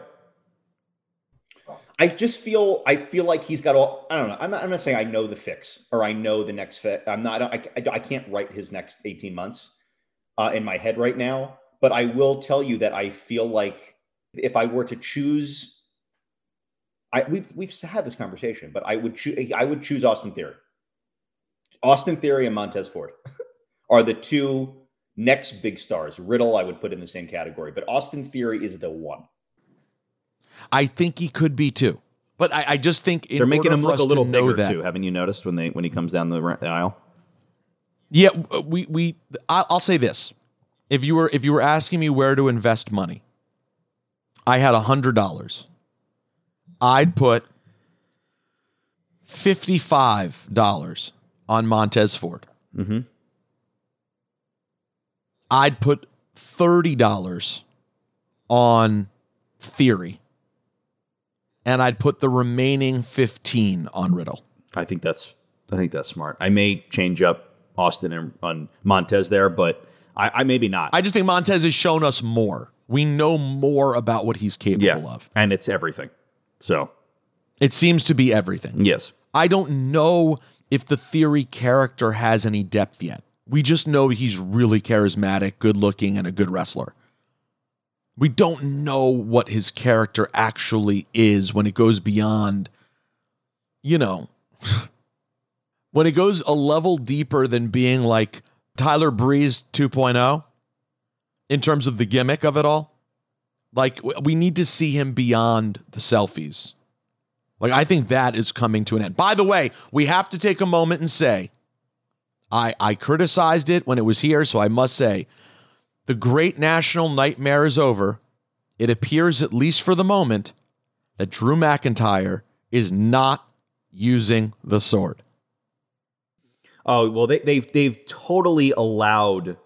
I feel like he's got all. I don't know. I'm not saying I know the fix or I know the next fit. I can't write his next 18 months in my head right now. But I will tell you that I feel like if I were to choose, we've had this conversation, but I would choose Austin Theory. Austin Theory and Montez Ford are the two next big stars. Riddle I would put in the same category, but Austin Theory is the one. I think he could be too, but I just think they're making him look a little bigger too. Haven't you noticed when he comes down the aisle? Yeah, I'll say this: if you were asking me where to invest money, I had $100. I'd put $55 on Montez Ford. Mm-hmm. I'd put $30 on Theory. And I'd put the remaining 15 on Riddle. I think that's smart. I may change up Austin and on Montez there, but I maybe not. I just think Montez has shown us more. We know more about what he's capable of. And it's everything. So it seems to be everything. Yes. I don't know if the Theory character has any depth yet. We just know he's really charismatic, good looking, and a good wrestler. We don't know what his character actually is when it goes beyond, when it goes a level deeper than being like Tyler Breeze 2.0 in terms of the gimmick of it all. Like, we need to see him beyond the selfies. Like, I think that is coming to an end. By the way, we have to take a moment and say, I criticized it when it was here, so I must say, the great national nightmare is over. It appears, at least for the moment, that Drew McIntyre is not using the sword. Oh, well, they've totally allowed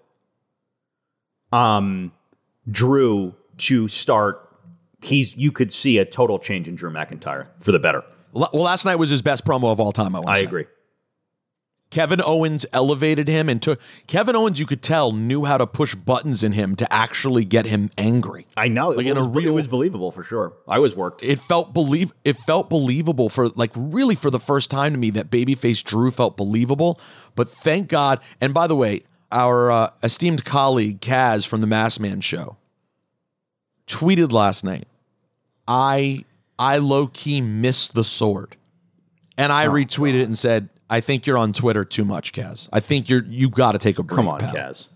Drew to start. You could see a total change in Drew McIntyre for the better. Well, last night was his best promo of all time, I agree. Kevin Owens elevated him and Kevin Owens, you could tell, knew how to push buttons in him to actually get him angry. I know. Like it was believable for sure. I was worked. It felt believable for really for the first time to me that babyface Drew felt believable. But thank God. And by the way, our esteemed colleague Kaz from the Mass Man Show tweeted last night, I low-key missed the sword. And I retweeted it and said, I think you're on Twitter too much, Kaz. I think you got to take a break. Come on, pal. Kaz.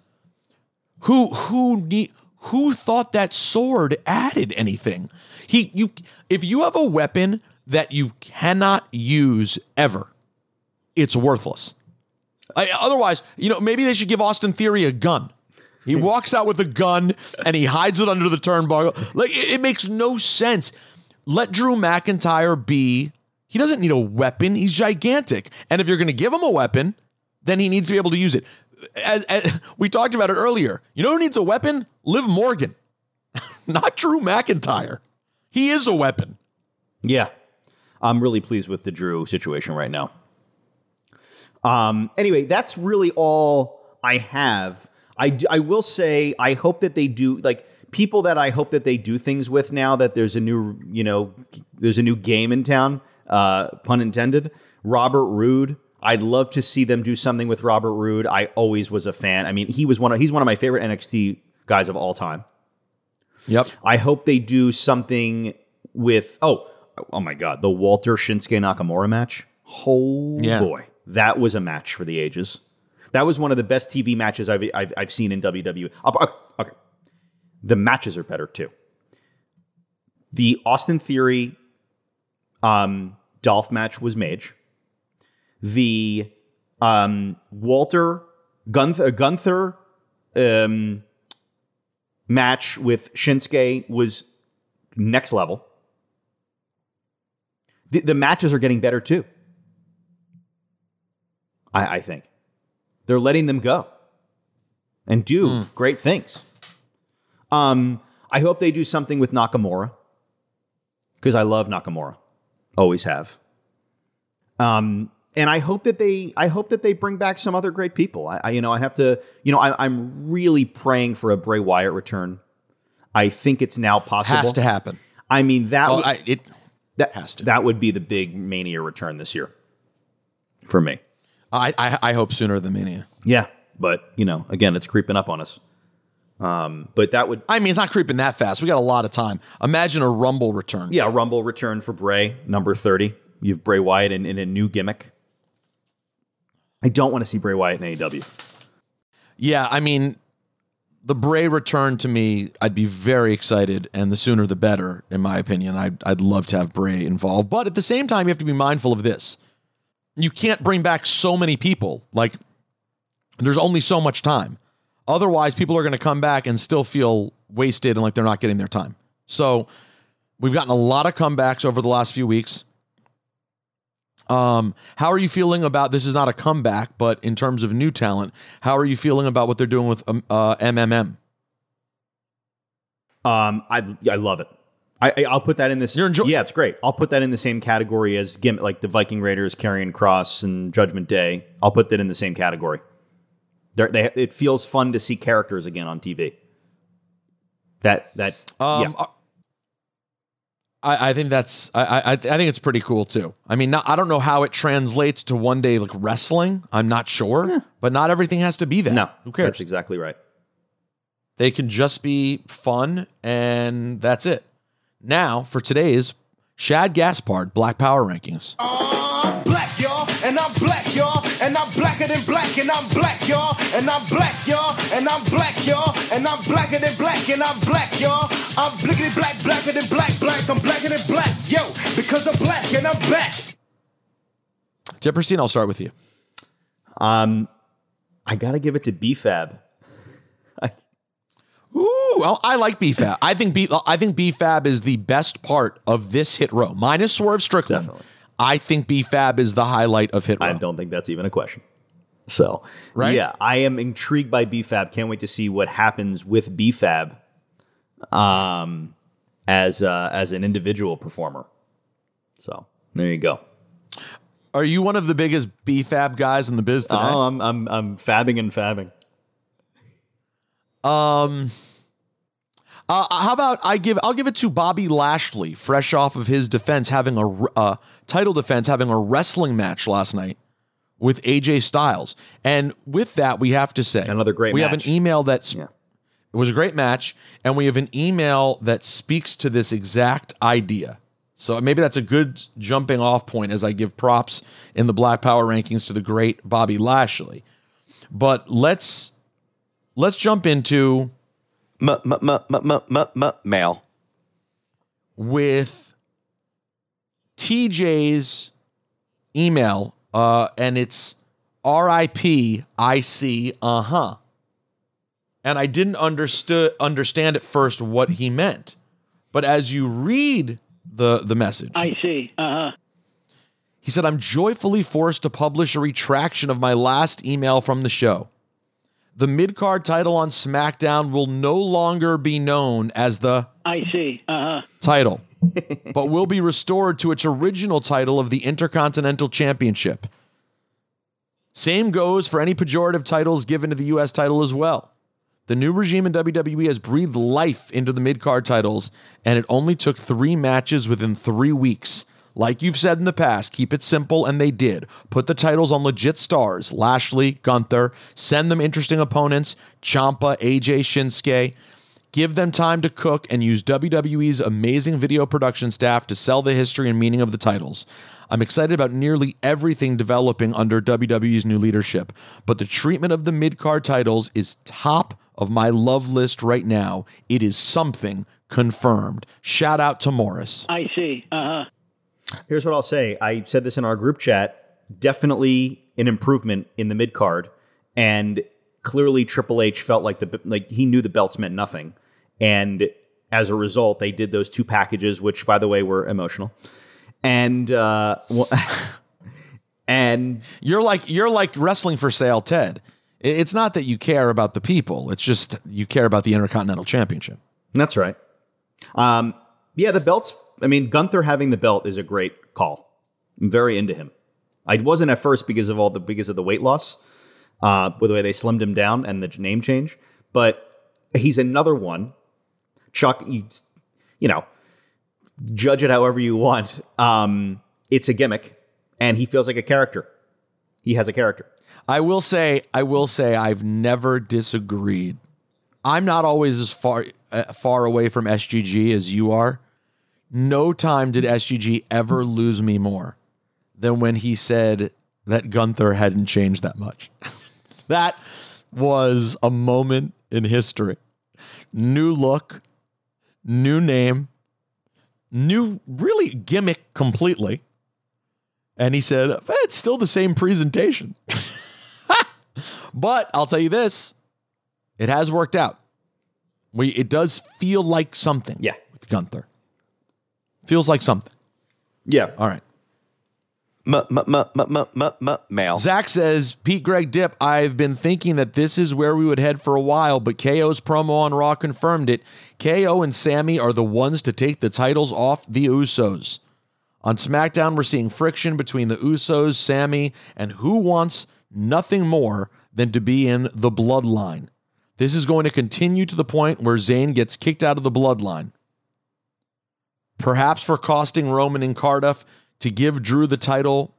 Who thought that sword added anything? If you have a weapon that you cannot use ever, it's worthless. Otherwise, maybe they should give Austin Theory a gun. He walks out with a gun and he hides it under the turnbuckle. Like, it makes no sense. Let Drew McIntyre be. He doesn't need a weapon. He's gigantic. And if you're going to give him a weapon, then he needs to be able to use it. As we talked about it earlier. You know who needs a weapon? Liv Morgan. Not Drew McIntyre. He is a weapon. Yeah. I'm really pleased with the Drew situation right now. Anyway, that's really all I have. I will say, I hope that they do, like, people that I hope that they do things with now that there's a new, there's a new game in town, pun intended. Robert Roode. I'd love to see them do something with Robert Roode. I always was a fan. I mean, he's one of my favorite NXT guys of all time. Yep. I hope they do something with, oh my God, the Walter Shinsuke Nakamura match. Oh boy. That was a match for the ages. That was one of the best TV matches I've seen in WWE. Okay. The matches are better too. The Austin Theory Dolph match was mage. The Walter Gunther match with Shinsuke was next level. The matches are getting better too. I think they're letting them go and do great things. I hope they do something with Nakamura because I love Nakamura, always have. And I hope that they bring back some other great people. I'm really praying for a Bray Wyatt return. I think it's now possible. Has to happen. I mean, it has to. That would be the big Mania return this year for me. I hope sooner than Mania. Yeah, but again, it's creeping up on us. But that would... I mean, it's not creeping that fast. We got a lot of time. Imagine a Rumble return. Yeah, a Rumble return for Bray, number 30. You have Bray Wyatt in a new gimmick. I don't want to see Bray Wyatt in AEW. Yeah, I mean, the Bray return to me, I'd be very excited, and the sooner the better, in my opinion. I'd love to have Bray involved. But at the same time, you have to be mindful of this. You can't bring back so many people. Like, there's only so much time. Otherwise, people are going to come back and still feel wasted and like they're not getting their time. So we've gotten a lot of comebacks over the last few weeks. How are you feeling about, this is not a comeback, but in terms of new talent, how are you feeling about what they're doing with MMM? I love it. I'll put that in this. Yeah, it's great. I'll put that in the same category as like the Viking Raiders, Karrion Kross, and Judgment Day. I'll put that in the same category. It feels fun to see characters again on TV. I think that's I think it's pretty cool too. I mean, I don't know how it translates to one day like wrestling. I'm not sure, but not everything has to be that. No, who cares? That's exactly right. They can just be fun, and that's it. Now for today's Shad Gaspard Black Power Rankings. I'm black, y'all, and I'm black, y'all, and I'm blacker than black, and I'm black, y'all, and I'm black, y'all, and I'm black, y'all, and I'm blacker than black, and I'm black, y'all. I'm blickety black, blacker than black, I'm blacker than black, yo, because I'm black and I'm back. Dipperstein, I'll start with you. I gotta give it to BFAB. Ooh, well, I like BFAB. I think BFAB is the best part of this hit row, minus Swerve Strickland. Definitely. I think BFAB is the highlight of hit row. I don't think that's even a question. So, right? Yeah, I am intrigued by BFAB. Can't wait to see what happens with BFAB as an individual performer. So, there you go. Are you one of the biggest BFAB guys in the biz today? Oh, I'm fabbing and fabbing. How about I'll give it to Bobby Lashley, fresh off of his defense, having a title defense, having a wrestling match last night with AJ Styles. And with that, we have to say another great match. We have an email it was a great match, and we have an email that speaks to this exact idea. So maybe that's a good jumping off point as I give props in the Black Power rankings to the great Bobby Lashley. But let's jump into mail with TJ's email, and it's RIP IC and I didn't understand at first what he meant, but as you read the message, I see. He said, "I'm joyfully forced to publish a retraction of my last email from the show. The mid-card title on SmackDown will no longer be known as the I see. title. but will be restored to its original title of the Intercontinental Championship. Same goes for any pejorative titles given to the U.S. title as well. The new regime in WWE has breathed life into the mid-card titles, and it only took 3 matches within 3 weeks. Like you've said in the past, keep it simple, and they did. Put the titles on legit stars, Lashley, Gunther, send them interesting opponents, Ciampa, AJ, Shinsuke. Give them time to cook and use WWE's amazing video production staff to sell the history and meaning of the titles. I'm excited about nearly everything developing under WWE's new leadership, but the treatment of the mid-card titles is top of my love list right now. It is something confirmed. Shout out to Morris. I see. Here's what I'll say. I said this in our group chat. Definitely an improvement in the mid-card, and clearly Triple H felt like he knew the belts meant nothing. And as a result, they did those 2 packages, which, by the way, were emotional. And and you're like wrestling for sale, Ted. It's not that you care about the people; it's just you care about the Intercontinental Championship. That's right. Yeah, the belts. I mean, Gunther having the belt is a great call. I'm very into him. I wasn't at first because of the weight loss, with the way they slimmed him down and the name change. But he's another one. Chuck, you know, judge it however you want. It's a gimmick, and he feels like a character. He has a character. I will say I've never disagreed. I'm not always as far away from SGG as you are. No time did SGG ever lose me more than when he said that Gunther hadn't changed that much. That was a moment in history. New look, new name, new really gimmick completely. And he said, it's still the same presentation. But I'll tell you this, it has worked out. It does feel like something. Yeah. With Gunther. Feels like something. Yeah. All right. Mail. Zach says, Pete Greg Dip, I've been thinking that this is where we would head for a while, but KO's promo on Raw confirmed it. KO and Sammy are the ones to take the titles off the Usos. On SmackDown, we're seeing friction between the Usos, Sammy, and who wants nothing more than to be in the Bloodline. This is going to continue to the point where Zayn gets kicked out of the Bloodline. Perhaps for costing Roman and Cardiff to give Drew the title.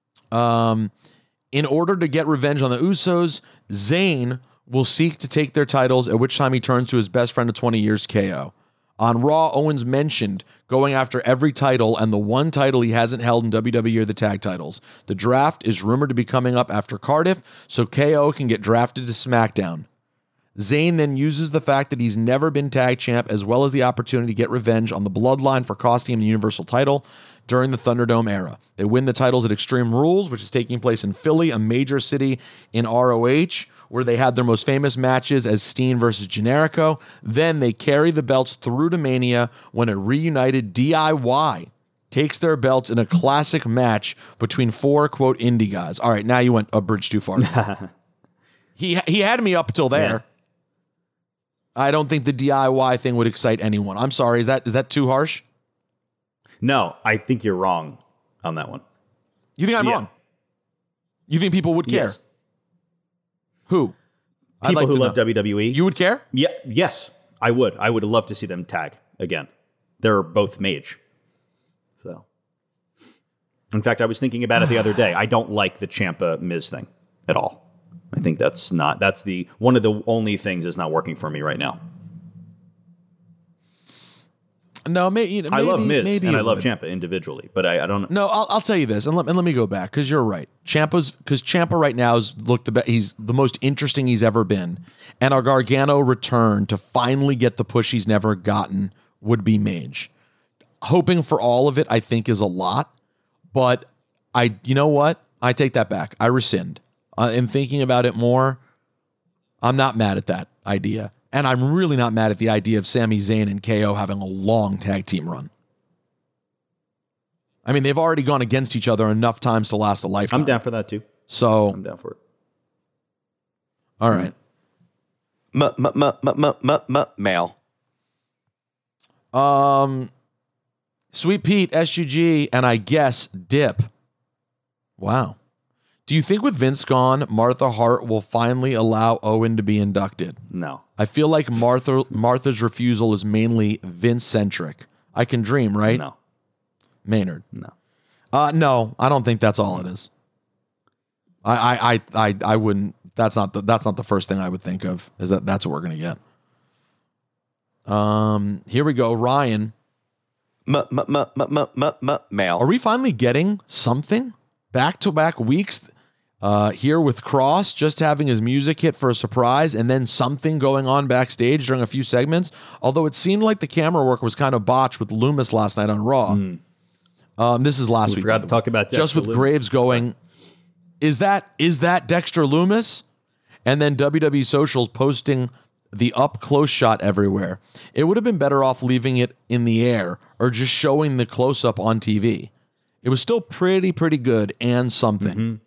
In order to get revenge on the Usos, Zayn will seek to take their titles, at which time he turns to his best friend of 20 years, KO. On Raw, Owens mentioned going after every title, and the one title he hasn't held in WWE are the tag titles. The draft is rumored to be coming up after Cardiff, so KO can get drafted to SmackDown. Zayn then uses the fact that he's never been tag champ as well as the opportunity to get revenge on the Bloodline for costing him the Universal title during the Thunderdome era. They win the titles at Extreme Rules, which is taking place in Philly, a major city in ROH, where they had their most famous matches as Steen versus Generico. Then they carry the belts through to Mania when a reunited DIY takes their belts in a classic match between 4, quote, indie guys. All right, now you went a bridge too far. He had me up till there. Yeah. I don't think the DIY thing would excite anyone. I'm sorry. Is that too harsh? No, I think you're wrong on that one. You think I'm wrong? You think people would care? Yes. Who? People who love WWE. You would care? Yeah. Yes, I would. I would love to see them tag again. They're both mage. So, in fact, I was thinking about it the other day. I don't like the Ciampa Miz thing at all. I think that's the one of the only things that's not working for me right now. No, maybe I love Miz and I love Ciampa individually, but I don't know. No, I'll tell you this, and let me go back because you're right. Ciampa right now he's the most interesting he's ever been, and our Gargano return to finally get the push he's never gotten would be Mage. Hoping for all of it, I think, is a lot, but you know what? I take that back. I rescind. In thinking about it more, I'm not mad at that idea. And I'm really not mad at the idea of Sami Zayn and KO having a long tag team run. I mean, they've already gone against each other enough times to last a lifetime. I'm down for that too. So I'm down for it. All right. Mail. Sweet Pete, SGG, and I guess Dip. Wow. Do you think with Vince gone, Martha Hart will finally allow Owen to be inducted? No. I feel like Martha's refusal is mainly Vince-centric. I can dream, right? No. Maynard? No. No, I don't think that's all it is. I wouldn't. That's not the first thing I would think of. Is that's what we're gonna get? Here we go, Ryan. Mail. Are we finally getting something? Back-to-back weeks here with Cross just having his music hit for a surprise and then something going on backstage during a few segments. Although it seemed like the camera work was kind of botched with Loomis last night on Raw. This is last week. We forgot to talk about Dexter just with Loomis. Graves going, is that Dexter Loomis? And then WWE Socials posting the up-close shot everywhere. It would have been better off leaving it in the air or just showing the close-up on TV. It was still pretty good and something.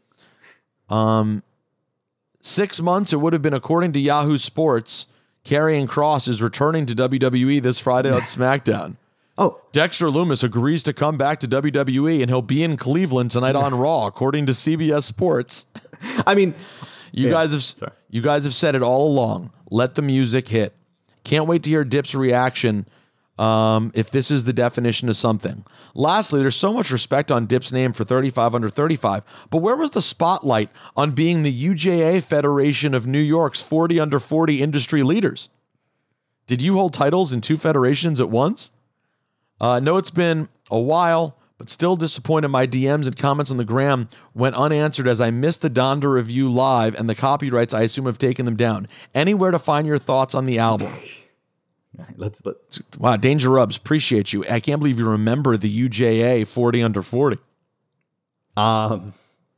6 months, it would have been, according to Yahoo Sports, Karrion Kross is returning to WWE this Friday on SmackDown. Oh. Dexter Loomis agrees to come back to WWE and he'll be in Cleveland tonight on Raw, according to CBS Sports. I mean, you guys have said it all along. Let the music hit. Can't wait to hear Dip's reaction if this is the definition of something. Lastly, there's so much respect on Dip's name for 35 under 35, but where was the spotlight on being the UJA Federation of New York's 40 under 40 industry leaders? Did you hold titles in two federations at once? No, it's been a while, but still disappointed my DMs and comments on the gram went unanswered as I missed the Donda review live and the copyrights I assume have taken them down. Anywhere to find your thoughts on the album? Let's Wow, Danger Rubs, appreciate you. I can't believe you remember the UJA 40 under 40. I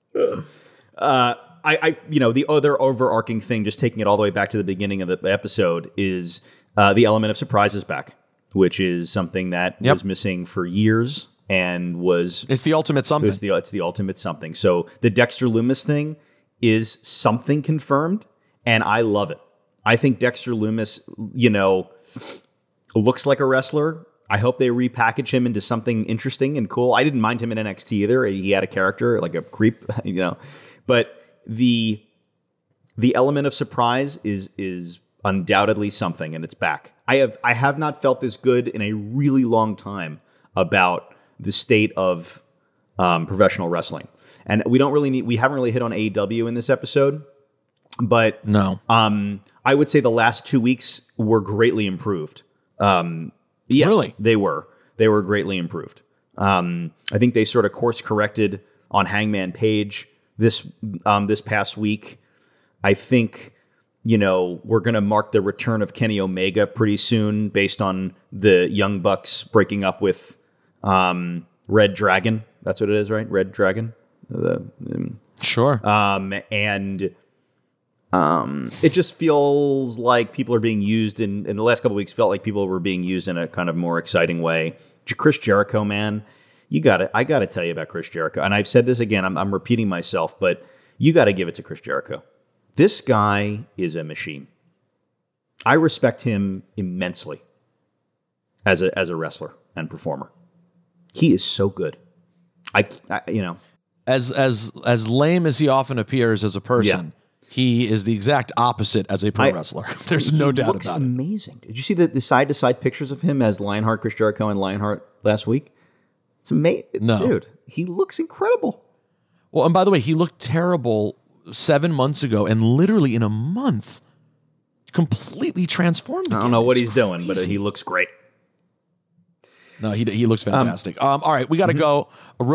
the other overarching thing, just taking it all the way back to the beginning of the episode, is the element of surprise is back, which is something that was missing for years and was... It's the ultimate something. It's the ultimate something. So the Dexter Loomis thing is something confirmed, and I love it. I think Dexter Loomis, looks like a wrestler. I hope they repackage him into something interesting and cool. I didn't mind him in NXT either. He had a character, like a creep, But the element of surprise is undoubtedly something, and it's back. I have not felt this good in a really long time about the state of professional wrestling. And we haven't really hit on AEW in this episode, but no. I would say the last 2 weeks were greatly improved. Yes, really? They were greatly improved. I think they sort of course corrected on Hangman Page this past week. I think, we're going to mark the return of Kenny Omega pretty soon based on the Young Bucks breaking up with Red Dragon. That's what it is, right? Red Dragon? Sure. It just feels like people are being used in the last couple of weeks. Felt like people were being used in a kind of more exciting way. Chris Jericho, man, I got to tell you about Chris Jericho. And I've said this again. I'm repeating myself, but you got to give it to Chris Jericho. This guy is a machine. I respect him immensely as a wrestler and performer. He is so good. As lame as he often appears as a person. He is the exact opposite as a pro wrestler. There's no doubt about it. Amazing. Did you see the side-to-side pictures of him as Lionheart, Chris Jericho, and Lionheart last week? It's amazing. No. Dude, he looks incredible. Well, and by the way, he looked terrible 7 months ago, and literally in a month, completely transformed again. I don't know what he's doing, but he looks great. No, he looks fantastic. All right, we got to go.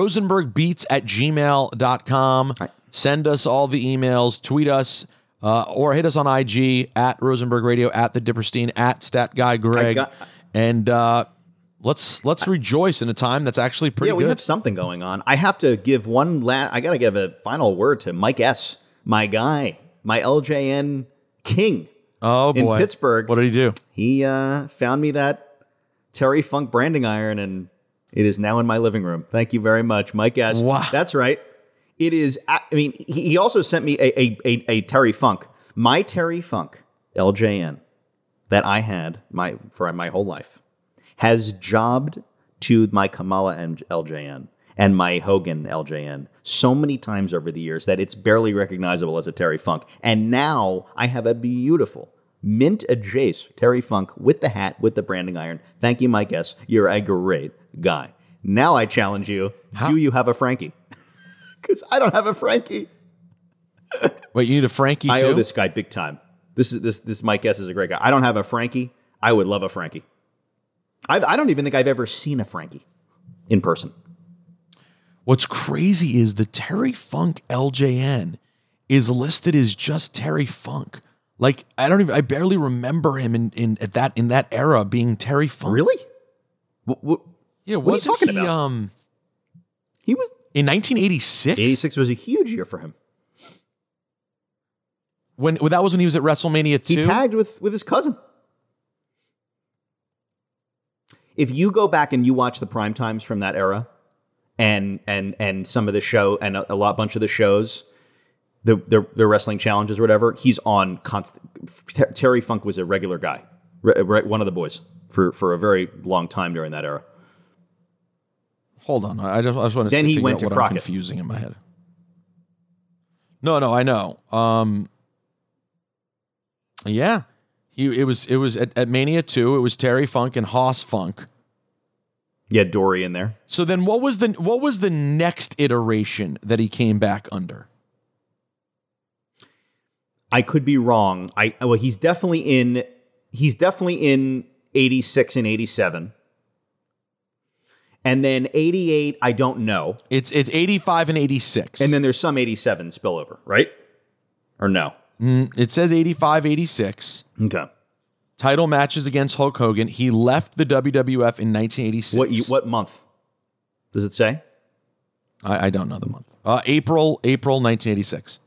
RosenbergBeats@gmail.com. Send us all the emails, tweet us, or hit us on IG at Rosenberg Radio, at The Dipperstein, at Stat Guy Greg. And let's rejoice in a time that's actually pretty good. Yeah, we have something going on. I have to give I got to give a final word to Mike S., my guy, my LJN king. Oh, boy. In Pittsburgh. What did he do? He found me that Terry Funk branding iron, and it is now in my living room. Thank you very much, Mike S. Wow. That's right. It is, he also sent me a Terry Funk. My Terry Funk, LJN, that I had for my whole life, has jobbed to my Kamala LJN and my Hogan LJN so many times over the years that it's barely recognizable as a Terry Funk. And now I have a beautiful mint adjacent Terry Funk with the hat, with the branding iron. Thank you, Mike S. You're a great guy. Now I challenge you, do you have a Frankie? Because I don't have a Frankie. Wait, you need a Frankie too? I owe this guy big time. This Mike S. is a great guy. I don't have a Frankie. I would love a Frankie. I don't even think I've ever seen a Frankie in person. What's crazy is the Terry Funk LJN is listed as just Terry Funk. Like I barely remember him in that era being Terry Funk. Really? What are you talking about? He was in 1986. 86 was a huge year for him. That was when he was at WrestleMania 2. He tagged with his cousin. If you go back and you watch the prime times from that era, and some of the show and a bunch of the shows, the wrestling challenges or whatever, he's on constant. Terry Funk was a regular guy, one of the boys for a very long time during that era. Hold on, I just want to. Then see he went to what Crockett. I'm confusing in my head. No, I know. Yeah, it was at Mania 2. It was Terry Funk and Hoss Funk. Yeah, Dory in there. So then, what was the next iteration that he came back under? I could be wrong. He's definitely in 86 and 87. And then 88, I don't know. It's 85 and 86. And then there's some 87 spillover, right? Or no? It says 85, 86. Okay. Title matches against Hulk Hogan. He left the WWF in 1986. What month? Does it say? I don't know the month. April 1986.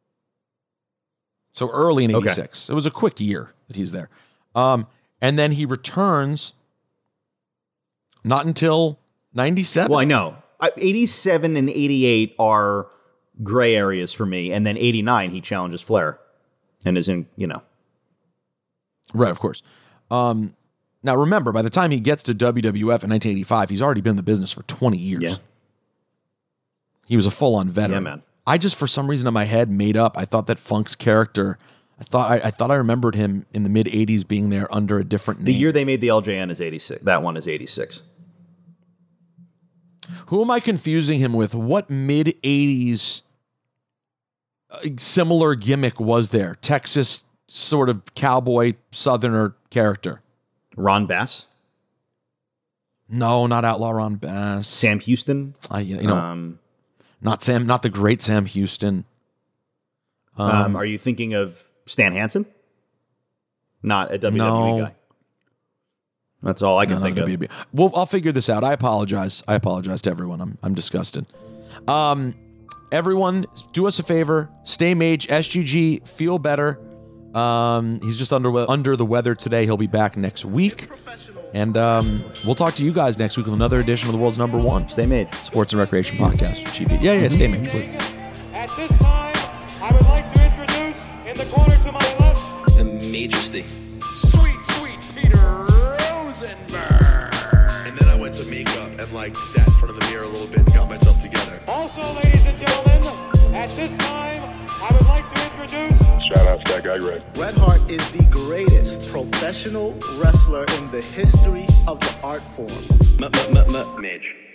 So early in 86. Okay. It was a quick year that he's there. And then he returns not until 97. Well, I know. 87 and 88 are gray areas for me. And then 89, he challenges Flair and is in, Right, of course. Now, remember, by the time he gets to WWF in 1985, he's already been in the business for 20 years. Yeah. He was a full-on veteran. Yeah, man. I just, for some reason in my head, made up. I thought that Funk's character, I thought I remembered him in the mid-'80s being there under a different name. The year they made the LJN is 86. That one is 86. Who am I confusing him with? What mid-'80s similar gimmick was there? Texas sort of cowboy southerner character. Ron Bass? No, not Outlaw Ron Bass. Sam Houston? Not the great Sam Houston. Are you thinking of Stan Hansen? Not a WWE guy. That's all I can think of. Well, I'll figure this out. I apologize. To everyone. I'm disgusted. Everyone, do us a favor. Stay mage. SGG, feel better. He's just under the weather today. He'll be back next week. And we'll talk to you guys next week with another edition of the world's number one Stay Mage Sports and Recreation Podcast. GP. Yeah, Stay Mage, please. At this time, I would like to introduce in the corner to my left, The Majesty. Sweet Peter Rosenberg. And then I went to makeup and sat in front of the mirror a little bit and got myself together. Also, ladies and gentlemen, at this time, I would like to introduce... Shout out to that guy, Greg. Bret Hart is the greatest professional wrestler in the history of the art form. Mage.